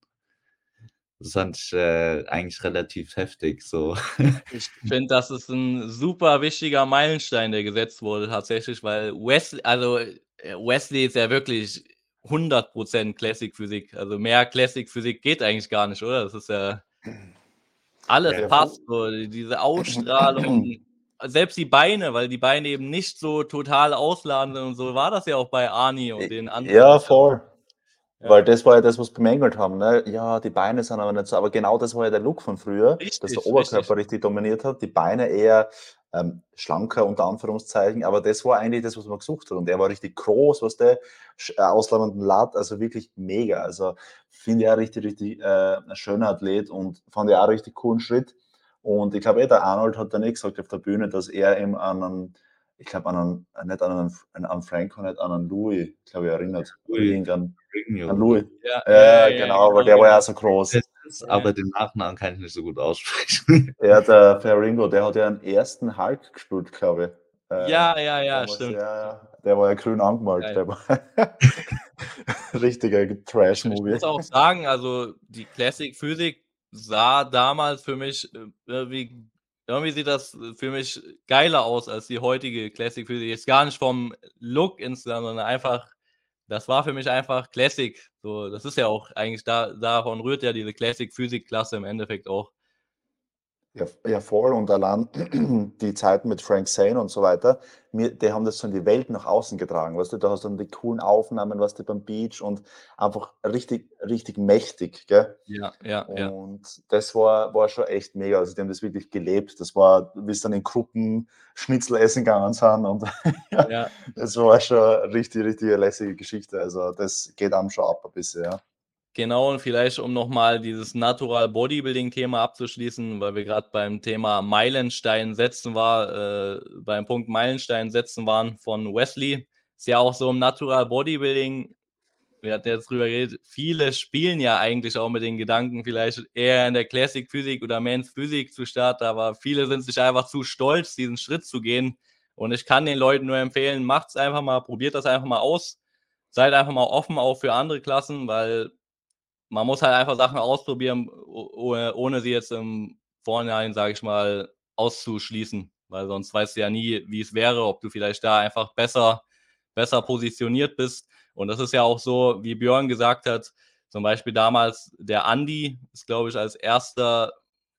Das fand ich äh, eigentlich relativ heftig. So. Ich finde, das ist ein super wichtiger Meilenstein, der gesetzt wurde tatsächlich, weil Wesley, also äh, Wesley ist ja wirklich hundert Prozent Classic Physik. Also mehr Classic Physik geht eigentlich gar nicht, oder? Das ist ja alles Ja, passt, so diese Ausstrahlung, selbst die Beine, weil die Beine eben nicht so total ausladend sind und so war das ja auch bei Arnie und den anderen. Ja, voll. Ja. Weil das war ja das, was bemängelt haben. Ne? Ja, die Beine sind aber nicht so. Aber genau das war ja der Look von früher, Richtig, dass der Oberkörper richtig. richtig dominiert hat, die Beine eher ähm, schlanker unter Anführungszeichen. Aber das war eigentlich das, was man gesucht hat. Und er war richtig groß, was der äh, ausladenden Lat, also wirklich mega. Also finde ich auch richtig, richtig äh, ein schöner Athlet und fand ich auch einen richtig coolen Schritt. Und ich glaube, eh, der Arnold hat dann eh gesagt auf der Bühne, dass er ihm an einen, ich glaube, an einen, nicht an einen, an Franco, nicht an einen Louis, glaube ich, erinnert. Oder Louis. irgendein, Rigno. an Louis. Ja, Ja, ja, ja, genau, aber genau, der war ja genau. auch so groß. Das ist, aber den Nachnamen kann ich nicht so gut aussprechen. Ja, der Ferringo, der hat ja einen ersten Hulk gespielt, glaube ich. Äh, Ja, ja, ja, damals, stimmt. ja, der war ja grün angemalt. Geil. Der war richtiger Ich Trash-Movie. muss auch sagen, also die Classic Physik sah damals für mich äh, irgendwie, irgendwie sieht das für mich geiler aus als die heutige Classic Physik. Jetzt gar nicht vom Look insgesamt, sondern einfach, das war für mich einfach Classic. So, das ist ja auch eigentlich, da, davon rührt ja diese Classic Physik Klasse im Endeffekt auch. Ja, ja, voll. Und allein die Zeiten mit Frank Zane und so weiter, mir, die haben das so in die Welt nach außen getragen. Weißt du, da hast du dann die coolen Aufnahmen, weißt du, beim Beach und einfach richtig, richtig mächtig, gell? Ja, ja, ja. Und das war, war schon echt mega. Also, die haben das wirklich gelebt. Das war, wie es dann in Gruppen Schnitzel essen gegangen sind. Und ja, Ja. das war schon eine richtig, richtig lässige Geschichte. Also, das geht einem schon ab ein bisschen, ja. Genau, und vielleicht um nochmal dieses Natural Bodybuilding-Thema abzuschließen, weil wir gerade beim Thema Meilenstein setzen war, äh, beim Punkt Meilenstein setzen waren von Wesley. Ist ja auch so im Natural Bodybuilding, wir hatten jetzt drüber geredet, viele spielen ja eigentlich auch mit den Gedanken, vielleicht eher in der Classic Physik oder Men's Physik zu starten, aber viele sind sich einfach zu stolz, diesen Schritt zu gehen. Und ich kann den Leuten nur empfehlen, macht's einfach mal, probiert das einfach mal aus. Seid einfach mal offen auch für andere Klassen, weil man muss halt einfach Sachen ausprobieren, ohne, ohne sie jetzt im Vorhinein, sage ich mal, auszuschließen. Weil sonst weißt du ja nie, wie es wäre, ob du vielleicht da einfach besser, besser positioniert bist. Und das ist ja auch so, wie Björn gesagt hat, zum Beispiel damals der Andi ist, glaube ich, als erster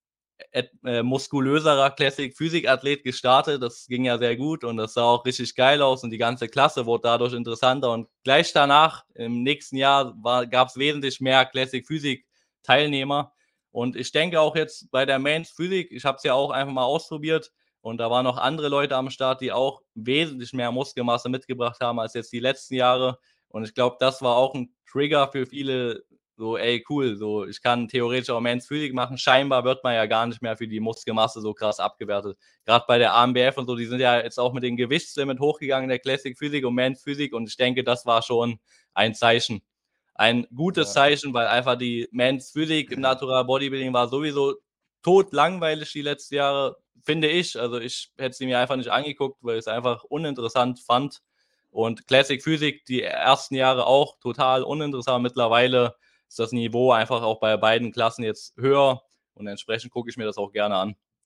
äh, muskulöserer Classic-Physik-Athlet gestartet. Das ging ja sehr gut und das sah auch richtig geil aus und die ganze Klasse wurde dadurch interessanter. Und gleich danach, im nächsten Jahr, gab es wesentlich mehr Classic-Physik-Teilnehmer. Und ich denke auch jetzt bei der Men's Physik, ich habe es ja auch einfach mal ausprobiert und da waren noch andere Leute am Start, die auch wesentlich mehr Muskelmasse mitgebracht haben als jetzt die letzten Jahre. Und ich glaube, das war auch ein Trigger für viele, so, ey, cool, so, ich kann theoretisch auch Men's Physik machen. Scheinbar wird man ja gar nicht mehr für die Muskelmasse so krass abgewertet. Gerade bei der A M B F und so, die sind ja jetzt auch mit dem Gewichtslimit hochgegangen in der Classic Physik und Men's Physik und ich denke, das war schon ein Zeichen. Ein gutes ja. Zeichen, weil einfach die Men's Physik im Natural Bodybuilding war sowieso tot langweilig die letzten Jahre, finde ich. Also ich hätte sie mir einfach nicht angeguckt, weil ich es einfach uninteressant fand. Und Classic Physik die ersten Jahre auch total uninteressant. Mittlerweile ist das Niveau einfach auch bei beiden Klassen jetzt höher und entsprechend gucke ich mir das auch gerne an.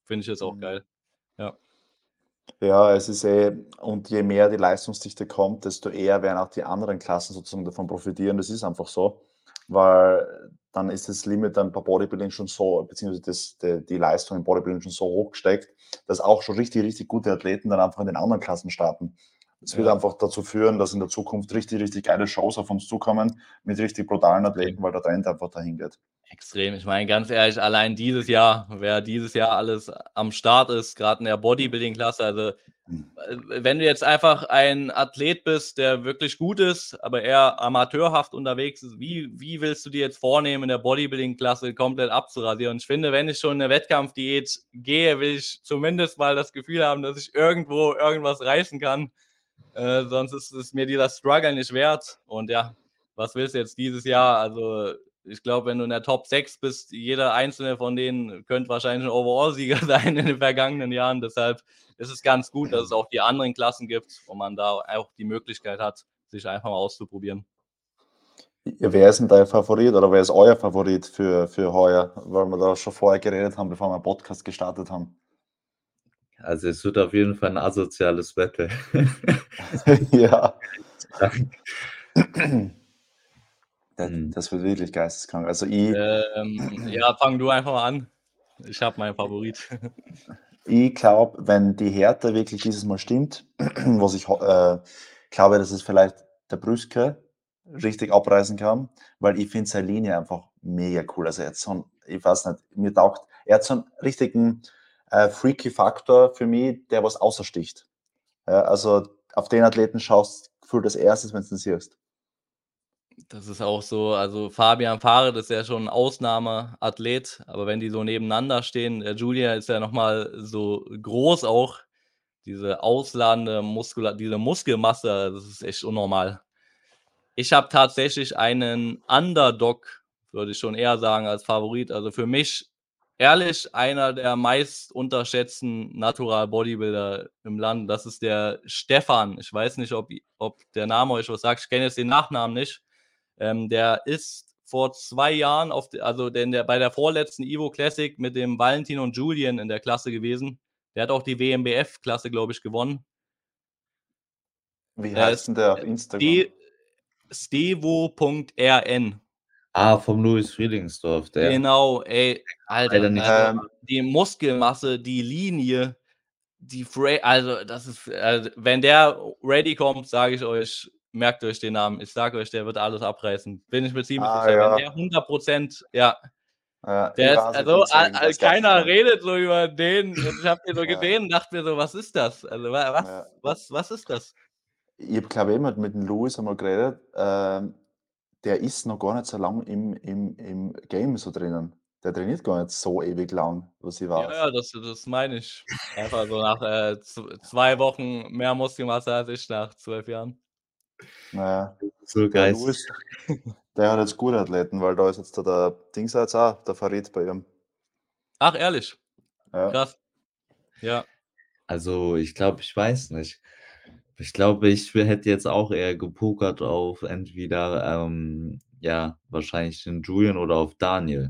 finde ich jetzt auch Mhm. geil. Ja. Ja, es ist eh, und je mehr die Leistungsdichte kommt, desto eher werden auch die anderen Klassen sozusagen davon profitieren. Das ist einfach so, weil dann ist das Limit dann bei Bodybuilding schon so, beziehungsweise das, die, die Leistung im Bodybuilding schon so hoch gesteckt, dass auch schon richtig, richtig gute Athleten dann einfach in den anderen Klassen starten. Das wird Ja. einfach dazu führen, dass in der Zukunft richtig, richtig geile Shows auf uns zukommen mit richtig brutalen Athleten, weil der Trend einfach dahin geht. Extrem. Ich meine, ganz ehrlich, allein dieses Jahr, wer dieses Jahr alles am Start ist, gerade in der Bodybuilding-Klasse, also Mhm. äh, wenn du jetzt einfach ein Athlet bist, der wirklich gut ist, aber eher amateurhaft unterwegs ist, wie, wie willst du dir jetzt vornehmen, in der Bodybuilding-Klasse komplett abzurasieren? Und ich finde, wenn ich schon in eine Wettkampfdiät gehe, will ich zumindest mal das Gefühl haben, dass ich irgendwo irgendwas reißen kann. Äh, sonst ist es mir dieser Struggle nicht wert. Und ja, was willst du jetzt dieses Jahr? Also ich glaube, wenn du in der Top sechs bist, jeder einzelne von denen könnte wahrscheinlich ein Overall-Sieger sein in den vergangenen Jahren. Deshalb ist es ganz gut, dass es auch die anderen Klassen gibt, wo man da auch die Möglichkeit hat, sich einfach mal auszuprobieren. Ja, wer ist denn dein Favorit oder wer ist euer Favorit für, für heuer? Weil wir da schon vorher geredet haben, bevor wir einen Podcast gestartet haben. Also es wird auf jeden Fall ein asoziales Battle. Ja. Geisteskrank. Das, Mhm. das wird wirklich geisteskrank. Also ich, Ähm, ja, fang du einfach mal an. Ich habe meinen Favorit. ich glaube, wenn die Härte wirklich dieses Mal stimmt, was ich ho- äh, glaube, dass es vielleicht der Brüske richtig abreißen kann, weil ich finde seine Linie einfach mega cool. Also er hat so einen, ich weiß nicht, mir taugt, er hat so einen richtigen äh, freaky Faktor für mich, der was außersticht. Ja, also auf den Athleten schaust du gefühlt als erstes, wenn du den siehst. Das ist auch so, also Fabian Farid ist ja schon ein Ausnahmeathlet, aber wenn die so nebeneinander stehen, der Julia ist ja noch mal so groß auch, diese ausladende Muskula diese Muskelmasse, das ist echt unnormal. Ich habe tatsächlich einen Underdog, würde ich schon eher sagen, als Favorit. Also für mich ehrlich einer der meist unterschätzten Natural Bodybuilder im Land. Das ist der Stefan. Ich weiß nicht, ob, ob der Name euch was sagt. Ich kenne jetzt den Nachnamen nicht. Ähm, der ist vor zwei Jahren, auf de, also der, der, bei der vorletzten Evo Classic mit dem Valentin und Julian in der Klasse gewesen. Der hat auch die W M B F-Klasse, glaube ich, gewonnen. Wie Der heißt ist denn der auf Instagram? stevo.rn. Ah, vom Louis Friedingsdorf, der. Genau, ey, Leider Alter, nicht. also Ähm, die Muskelmasse, die Linie, die Fra also das ist, also wenn der ready kommt, sage ich euch, merkt euch den Namen. Ich sage euch, der wird alles abreißen. Bin ich mir ziemlich ah sicher. Wenn ja, der hundert Prozent, ja, ja, ich der ist, weiß, auf also wen du a- reden a- willst, keiner geisteskrank. redet so über den. Und ich habe den so Ja, gesehen und dachte mir so, was ist das? Also wa- was, ja. was, was ist das? Ich habe, glaube ich, mit, mit dem Louis einmal geredet. Ähm, der ist noch gar nicht so lang im, im, im Game so drinnen. Der trainiert gar nicht so ewig lang, was ich Ja, weiß. ja, das, das meine ich. Einfach so nach äh, z- zwei Wochen mehr Muskelmasse als ich nach zwölf Jahren. Naja, So der geist. Louis, der hat jetzt gute Athleten, weil da ist jetzt der, der Dings jetzt auch, der Farid bei ihm. Ach, ehrlich? Ja. Krass. Ja. Also ich glaube, ich weiß nicht. Ich glaube, ich wär- hätte jetzt auch eher gepokert auf entweder, ähm, ja, wahrscheinlich den Julian oder auf Daniel.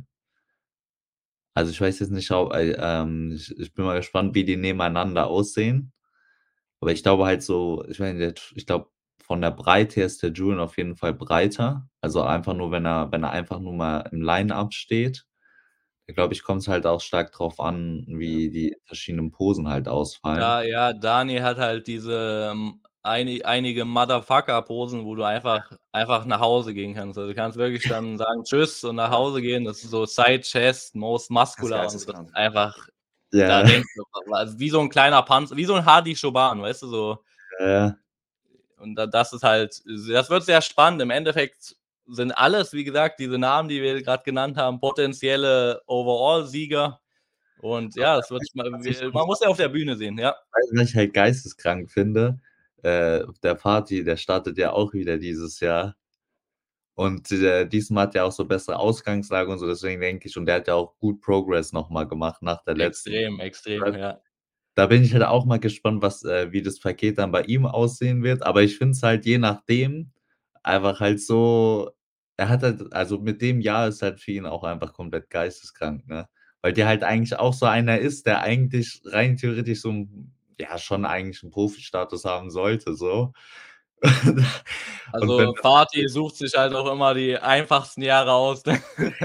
Also ich weiß jetzt nicht, ob, äh, ähm, ich, ich bin mal gespannt, wie die nebeneinander aussehen. Aber ich glaube halt so, ich meine, der, ich glaube, von der Breite her ist der Julian auf jeden Fall breiter. Also einfach nur, wenn er, wenn er einfach nur mal im Line-Up steht. Da glaube ich, kommt es halt auch stark drauf an, wie die verschiedenen Posen halt ausfallen. Da, ja, Dani hat halt diese ähm, einig, einige Motherfucker-Posen, wo du einfach, einfach nach Hause gehen kannst. Also du kannst wirklich dann sagen Tschüss und nach Ja. Hause gehen. Das ist so Side Chest, Most Muscular. Das ist Und so. Das geisteskrank. ist einfach, Ja, da denkst du, also wie so ein kleiner Panzer, wie so ein Hardy Schoban, weißt du, so. ja. Und da- das ist halt, das wird sehr spannend. Im Endeffekt sind alles, wie gesagt, diese Namen, die wir gerade genannt haben, potenzielle Overall-Sieger. Und ja, das wird, man muss ja auf der Bühne sehen, ja. Weißt du, was ich halt geisteskrank finde? Äh, der Fatih, der startet ja auch wieder dieses Jahr. Und äh, diesmal hat er auch so bessere Ausgangslage und so, deswegen denke ich, und der hat ja auch gut Progress nochmal gemacht nach der letzten. Extrem, extrem, ja. Da bin ich halt auch mal gespannt, was, äh, wie das Paket dann bei ihm aussehen wird. Aber ich finde es halt je nachdem einfach halt so, er hat halt, also mit dem Jahr ist halt für ihn auch einfach komplett geisteskrank, ne? weil der halt eigentlich auch so einer ist, der eigentlich rein theoretisch so 'n ja, schon eigentlich 'n Profi-Status haben sollte so. Und wenn Also, das Fatih sucht sich halt auch immer die einfachsten Jahre aus, ne?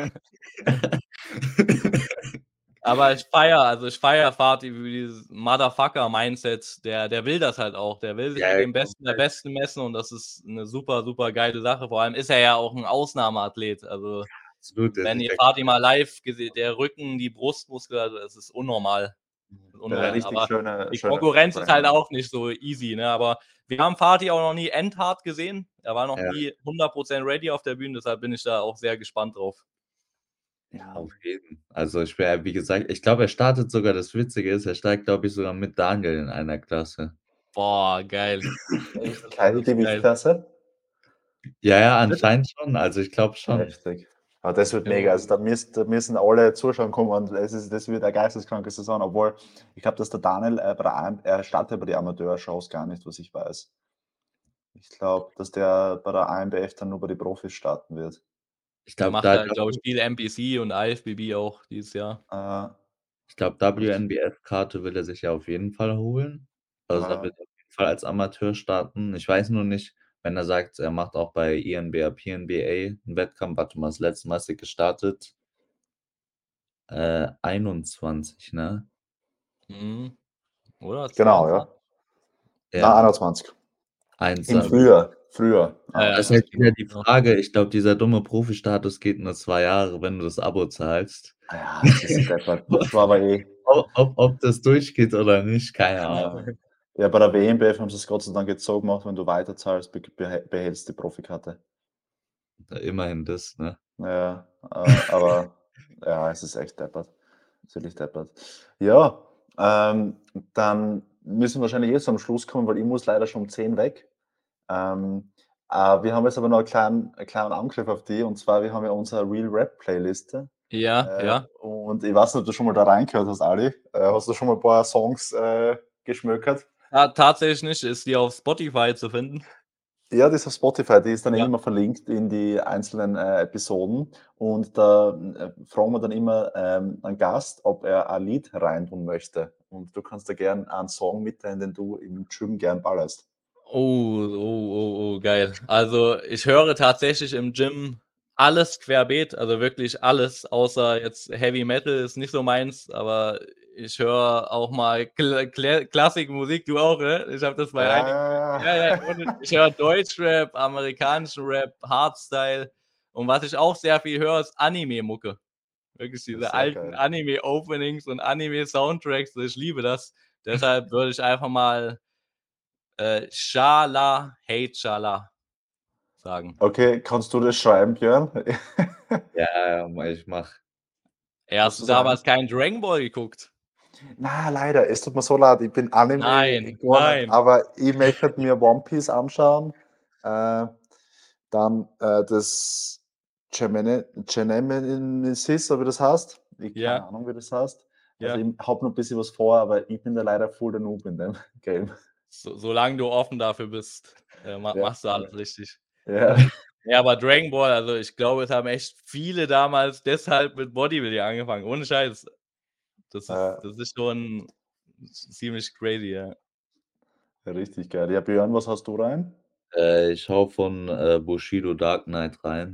Aber ich feiere also, ich feiere Fatih für dieses Motherfucker-Mindset. Der der will das halt auch. Der will sich Ja, mit ja, dem Besten der komplett. Besten messen und das ist 'ne super, super geile Sache. Vor allem ist er ja auch 'n Ausnahmeathlet. Also, Absolut, der wenn sieht ihr ja Fatih mal live gese der Rücken, die Brustmuskulatur, das ist unnormal. Ja, Unnormal. richtig Aber schöne die schöne Konkurrenz ist halt Vorbereitung. auch nicht so easy, ne? Aber wir haben Fatih auch noch nie endhart gesehen. Er war noch Ja. nie hundert Prozent ready auf der Bühne, deshalb bin ich da auch sehr gespannt drauf. Ja, auf jeden. Also, ich wäre wie gesagt ich glaube, er startet sogar das Witzige ist, er steigt, glaube ich, sogar mit Daniel in einer Klasse. Boah, geil. Echt? Das Gleiche das ist geil. Gewichtsklasse? Ja, ja, Bitte? anscheinend schon. Also, ich glaube schon. Heftig. Aber das wird mega. Also, Jo. da müsst da müssen alle zuschauen kommen und es ist das wird eine geisteskranke Saison, obwohl ich glaube, dass der Daniel, äh, bei der A M er startet bei den Amateurshows gar nicht, was ich weiß. Ich glaube, dass der bei der A M B F dann nur bei den Profis starten wird. Ich Der glaube, macht da halt, glaube ich, W viel N P C und I F B B auch dieses Jahr. Äh Ich glaube, W N B F-Karte will er sich ja auf jeden Fall holen. Also, da Äh wird er auf jeden Fall als Amateur starten. Ich weiß nur nicht, wenn er sagt, er macht auch bei I N B A, P N B A 'n Wettkampf. Warte mal, das letzte Mal ist er gestartet äh, einundzwanzig, ne? Mhm. Oder Genau, ja. zweiundzwanzig? Na, Ja. einundzwanzig. Im einundzwanzig. Frühjahr, Frühjahr, Ja, ja, Das ist einundzwanzig. halt wieder genau, die genau. Frage. Ich glaube, dieser dumme Profi-Status geht nur zwei Jahre, wenn du das Abo zahlst. Ah ja, das ist so deppert. Das war aber eh Ob ob ob das durchgeht oder nicht, keine Ja. Ahnung. Ja, bei der W N B F haben sie's Gott sei Dank jetzt so gemacht, wenn du weiterzahlst, beg behä behältst die Profikarte. Ja, immerhin das, ne? Ja, äh, aber ja, es ist echt deppert. Ist wirklich deppert. Ja, ähm, dann müssen wir wahrscheinlich eh zum Schluss kommen, weil ich muss leider schon um zehn weg. Ähm, äh, wir haben jetzt aber noch 'n kleinen einen kleinen Angriff auf dich und zwar, wir haben ja unsere Real Rap Playliste. Ja, Äh, ja. und ich weiß nicht, ob du schon mal da reingehört hast, Ali. Äh, hast du schon mal 'n paar Songs, äh, geschmökert? Ta tatsächlich nicht. Ist die auf Spotify zu finden? Ja, die ist auf Spotify, die ist dann Ja. immer verlinkt in die einzelnen, äh, Episoden und da, äh, fragen wir dann immer, ähm, einen Gast, ob er ein Lied reintun möchte. Und du kannst da gern einen Song mitteilen, den du im Gym gern ballerst. Oh, oh, oh, oh, geil. Also, ich höre tatsächlich im Gym alles querbeet, also wirklich alles, außer jetzt Heavy Metal ist nicht so meins, aber ich höre auch mal Kl Klä Klassikmusik, du auch, ne? Ich habe das Ja, bei einigen ja, ja, ja, ja. ohne ich höre Deutschrap, amerikanischen Rap, Hardstyle und was ich auch sehr viel höre, ist Anime-Mucke. Wirklich diese Sehr alten geil. Anime-Openings und Anime-Soundtracks, ich liebe das. Deshalb würde ich einfach mal, äh, Schala Hey Schala sagen. Okay, kannst du das schreiben, Björn? Ja, ja, ma ich mache. Ey, hast Musst du du sagen. damals keinen Dragon Ball geguckt? Na, leider, es tut mir so leid, ich bin Anime Nein, gar nicht, nein. aber ich möchte halt mir One Piece anschauen. Äh, dann, äh, das Gemini Genemesis oder wie das heißt. Ich keine Ja. Ahnung, wie das heißt. Also, Ja. ich habe noch 'n bisschen was vor, aber ich bin da leider voll der Noob in dem Game. So solange du offen dafür bist, äh, ma Ja, machst du alles richtig. ja. Ja, aber Dragon Ball, also, ich glaube, es haben echt viele damals deshalb mit Bodybuilding angefangen, ohne Scheiß. Das ist Äh das ist schon z ziemlich crazy, ja. Richtig geil. Ja, Björn, was hast du rein? Äh, ich haue von, äh, Bushido Dark Knight rein.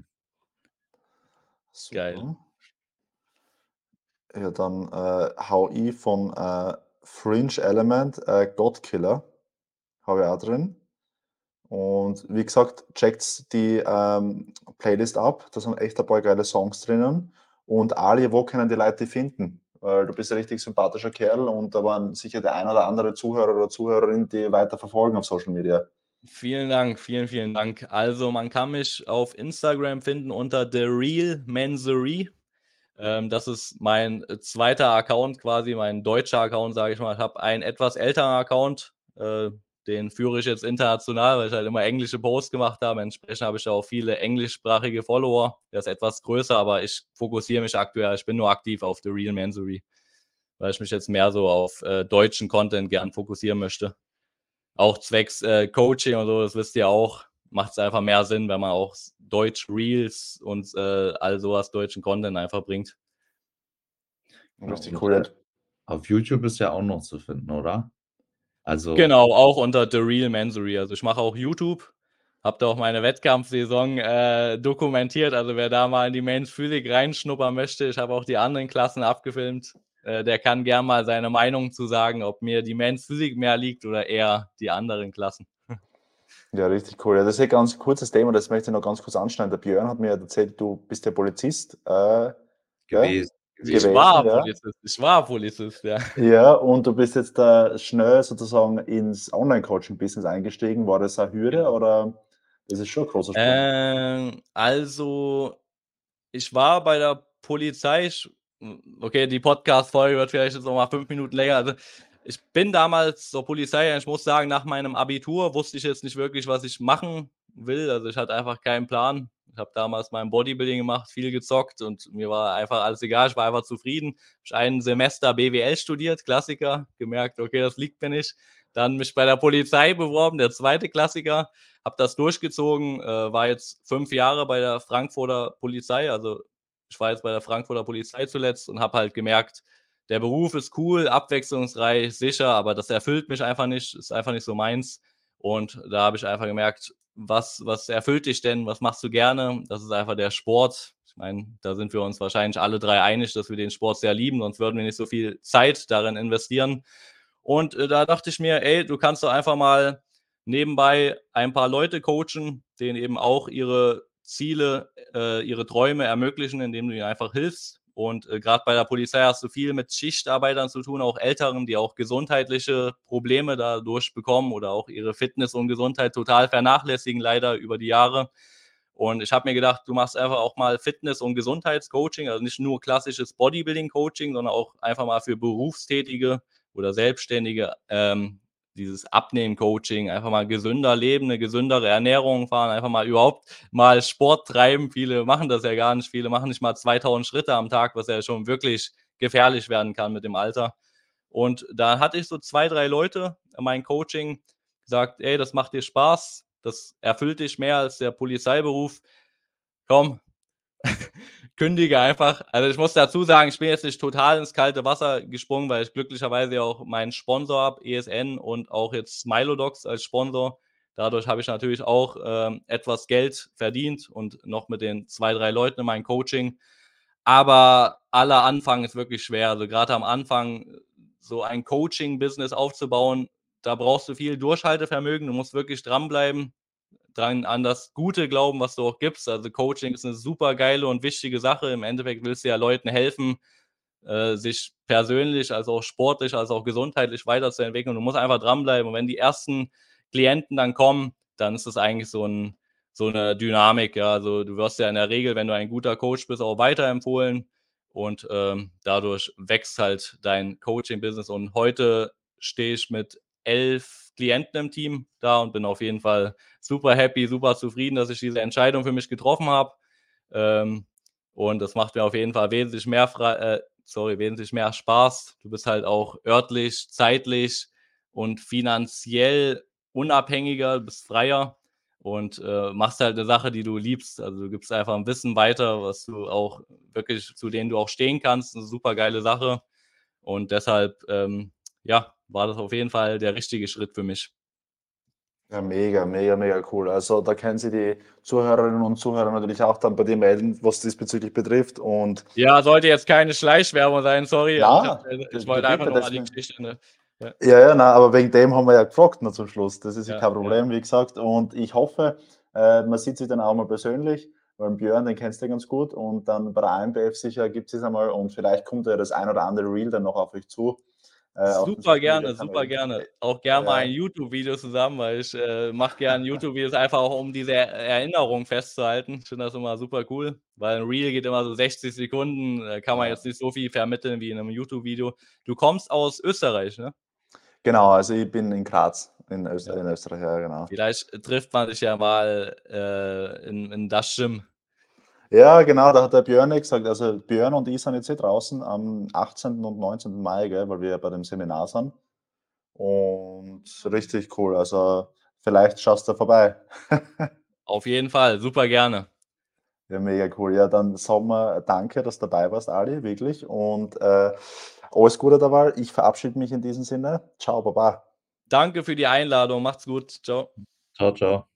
Geil. Super. Ja, dann, äh, haue ich von, äh, Fringe Element, äh, God Killer, habe ich auch drin. Und wie gesagt, checkt die, ähm, Playlist ab. Da sind echt ein paar geile Songs drinnen. Und Ali, wo können die Leute dich finden? Weil du bist ein richtig sympathischer Kerl und da waren sicher der ein oder andere Zuhörer oder Zuhörerin, die weiter verfolgen auf Social Media. Vielen Dank, vielen, vielen Dank. Also, man kann mich auf Instagram finden unter The Real Mansory. Ähm, das ist mein, äh, zweiter Account quasi, mein deutscher Account, sage ich mal. Ich habe einen etwas älteren Account, äh, den führe ich jetzt international, weil ich halt immer englische Posts gemacht habe. Entsprechend habe ich da auch viele englischsprachige Follower. Der ist etwas größer, aber ich fokussiere mich aktuell ich bin nur aktiv auf The Real Mansory, weil ich mich jetzt mehr so auf, äh, deutschen Content gern fokussieren möchte. Auch zwecks, äh, Coaching und so, das wisst ihr auch, macht's einfach mehr Sinn, wenn man auch s Deutsch Reels und, äh, all so was, deutschen Content einfach bringt. Ja, Richtig und, cool. äh, Ja. auf YouTube ist ja auch noch zu finden, oder? Also Genau, auch unter The Real Mansory. Also, ich mache auch YouTube, habe da auch meine Wettkampfsaison, äh, dokumentiert. Also, wer da mal in die Men's Physik reinschnuppern möchte, ich habe auch die anderen Klassen abgefilmt. Äh, der kann gern mal seine Meinung zu sagen, ob mir die Men's Physik mehr liegt oder eher die anderen Klassen. Ja, richtig cool. Ja, das ist ein ganz kurzes Thema, das möchte ich noch ganz kurz anschneiden. Der Björn hat mir erzählt, du bist ja Polizist, äh, gell? gewesen Ich gewesen. Gewesen, war ja. Polizist, ich war Polizist, ja. Ja, und du bist jetzt da schnell sozusagen ins Online-Coaching-Business eingestiegen. War das eine Hürde Genau. oder das ist schon ein großer Sprung? Ähm, also, ich war bei der Polizei, ich hm, okay, die Podcast-Folge wird vielleicht jetzt noch mal fünf Minuten länger. Also, ich bin damals zur Polizei, ich muss sagen, nach meinem Abitur wusste ich jetzt nicht wirklich, was ich machen will. Also, ich hatte einfach keinen Plan. Ich habe damals mein Bodybuilding gemacht, viel gezockt und mir war einfach alles egal. Ich war einfach zufrieden. Ich habe ein Semester B W L studiert, Klassiker, gemerkt, okay, das liegt mir nicht. Dann mich bei der Polizei beworben, der zweite Klassiker, habe das durchgezogen, äh, war jetzt fünf Jahre bei der Frankfurter Polizei. Also, ich war jetzt bei der Frankfurter Polizei zuletzt und habe halt gemerkt, der Beruf ist cool, abwechslungsreich, sicher, aber das erfüllt mich einfach nicht, ist einfach nicht so meins. Und da habe ich einfach gemerkt, was was erfüllt dich denn? Was machst du gerne? Das ist einfach der Sport. Ich meine, da sind wir uns wahrscheinlich alle drei einig, dass wir den Sport sehr lieben, sonst würden wir nicht so viel Zeit darin investieren. Und, äh, da dachte ich mir: „Ey, du kannst doch einfach mal nebenbei ein paar Leute coachen, denen eben auch ihre Ziele, äh, ihre Träume ermöglichen, indem du ihnen einfach hilfst.“ Und, äh, grad bei der Polizei hast du viel mit Schichtarbeitern zu tun, auch Älteren, die auch gesundheitliche Probleme dadurch bekommen oder auch ihre Fitness und Gesundheit total vernachlässigen, leider über die Jahre. Und ich habe mir gedacht, du machst einfach auch mal Fitness und Gesundheitscoaching, also nicht nur klassisches Bodybuilding-Coaching, sondern auch einfach mal für Berufstätige oder Selbstständige, ähm, dieses Abnehmen-Coaching, einfach mal gesünder leben, 'ne gesündere Ernährung fahren, einfach mal überhaupt mal Sport treiben. Viele machen das ja gar nicht. Viele machen nicht mal zweitausend Schritte am Tag, was ja schon wirklich gefährlich werden kann mit dem Alter. Und da hatte ich so zwei, drei Leute in meinem Coaching gesagt: „Ey, das macht dir Spaß, das erfüllt dich mehr als der Polizeiberuf. Komm, kündige einfach.“ Also, ich muss dazu sagen, ich bin jetzt nicht total ins kalte Wasser gesprungen, weil ich glücklicherweise ja auch meinen Sponsor habe, E S N und auch jetzt Smilodox als Sponsor. Dadurch habe ich natürlich auch, ähm, etwas Geld verdient und noch mit den zwei, drei Leuten in meinem Coaching. Aber aller Anfang ist wirklich schwer. Also, grade am Anfang, äh, so ein Coaching-Business aufzubauen, da brauchst du viel Durchhaltevermögen. Du musst wirklich dranbleiben, dran an das Gute glauben, was du auch gibst. Also, Coaching ist 'ne supergeile und wichtige Sache. Im Endeffekt willst du ja Leuten helfen, äh, sich persönlich als auch sportlich, als auch gesundheitlich weiterzuentwickeln. Du musst einfach dranbleiben. Und wenn die ersten Klienten dann kommen, dann ist das eigentlich so 'n so 'ne Dynamik, ja. Also, du wirst ja in der Regel, wenn du ein guter Coach bist, auch weiterempfohlen und, ähm, dadurch wächst halt dein Coaching-Business. Und heute stehe ich mit elf Klienten im Team da und bin auf jeden Fall super happy, super zufrieden, dass ich diese Entscheidung für mich getroffen habe. Ähm, und das macht mir auf jeden Fall wesentlich mehr frei äh, sorry, wesentlich mehr Spaß. Du bist halt auch örtlich, zeitlich und finanziell unabhängiger, bist freier und, äh, machst halt 'ne Sache, die du liebst. Also, du gibst einfach 'n Wissen weiter, was du auch wirklich zu dem du auch stehen kannst. 'Ne supergeile Sache. Und deshalb, ähm, ja, war das auf jeden Fall der richtige Schritt für mich. Ja, mega, mega, mega cool. Also, da können sich die Zuhörerinnen und Zuhörer natürlich auch dann bei dir melden, was diesbezüglich betrifft und Ja, sollte jetzt keine Schleichwerbung sein, sorry. Also, ich habe na, äh, b ich b wollte einfach bitte, nur mal die deswegen Geschichte, ne? Ja, ja, ja, nein, aber wegen dem haben wir ja gefragt noch zum Schluss. Das ist ja ja, kein ja. Problem, wie gesagt. Und ich hoffe, äh, man sieht sich dann auch mal persönlich, weil 'n Björn, den kennst du ja ganz gut. Und dann bei der A M B F sicher gibt es einmal und vielleicht kommt ja das ein oder andere Reel dann noch auf euch zu, äh, auf den Super Social Media gerne, super Kanälen. gerne. Äh, Auch gern mal ein ja. YouTube-Video zusammen, weil ich, äh, mache gern YouTube-Videos einfach auch, um diese Erinnerung festzuhalten. Ich finde das immer super cool, weil 'n Reel geht immer so sechzig Sekunden, da kann man Ja. jetzt nicht so viel vermitteln wie in 'nem YouTube-Video. Du kommst aus Österreich, ne? Genau, also ich bin in Graz in Öster Ja. in Österreich, ja, genau. Vielleicht trifft man sich ja mal, äh, in in das Gym. Ja, genau, da hat der Björn eh gesagt also, Björn und ich sind jetzt eh draußen am achtzehnten und neunzehnten Mai, gell, weil wir ja bei dem Seminar sind. Und richtig cool. Also, vielleicht schaust du vorbei. Auf jeden Fall, super gerne. Ja, mega cool. Ja, dann sagen wir danke, dass du dabei warst, Ali, wirklich. Und äh, alles Gute dabei. Ich verabschiede mich in diesem Sinne. Ciao, Baba. Danke für die Einladung. Macht's gut. Ciao. Ciao, ciao.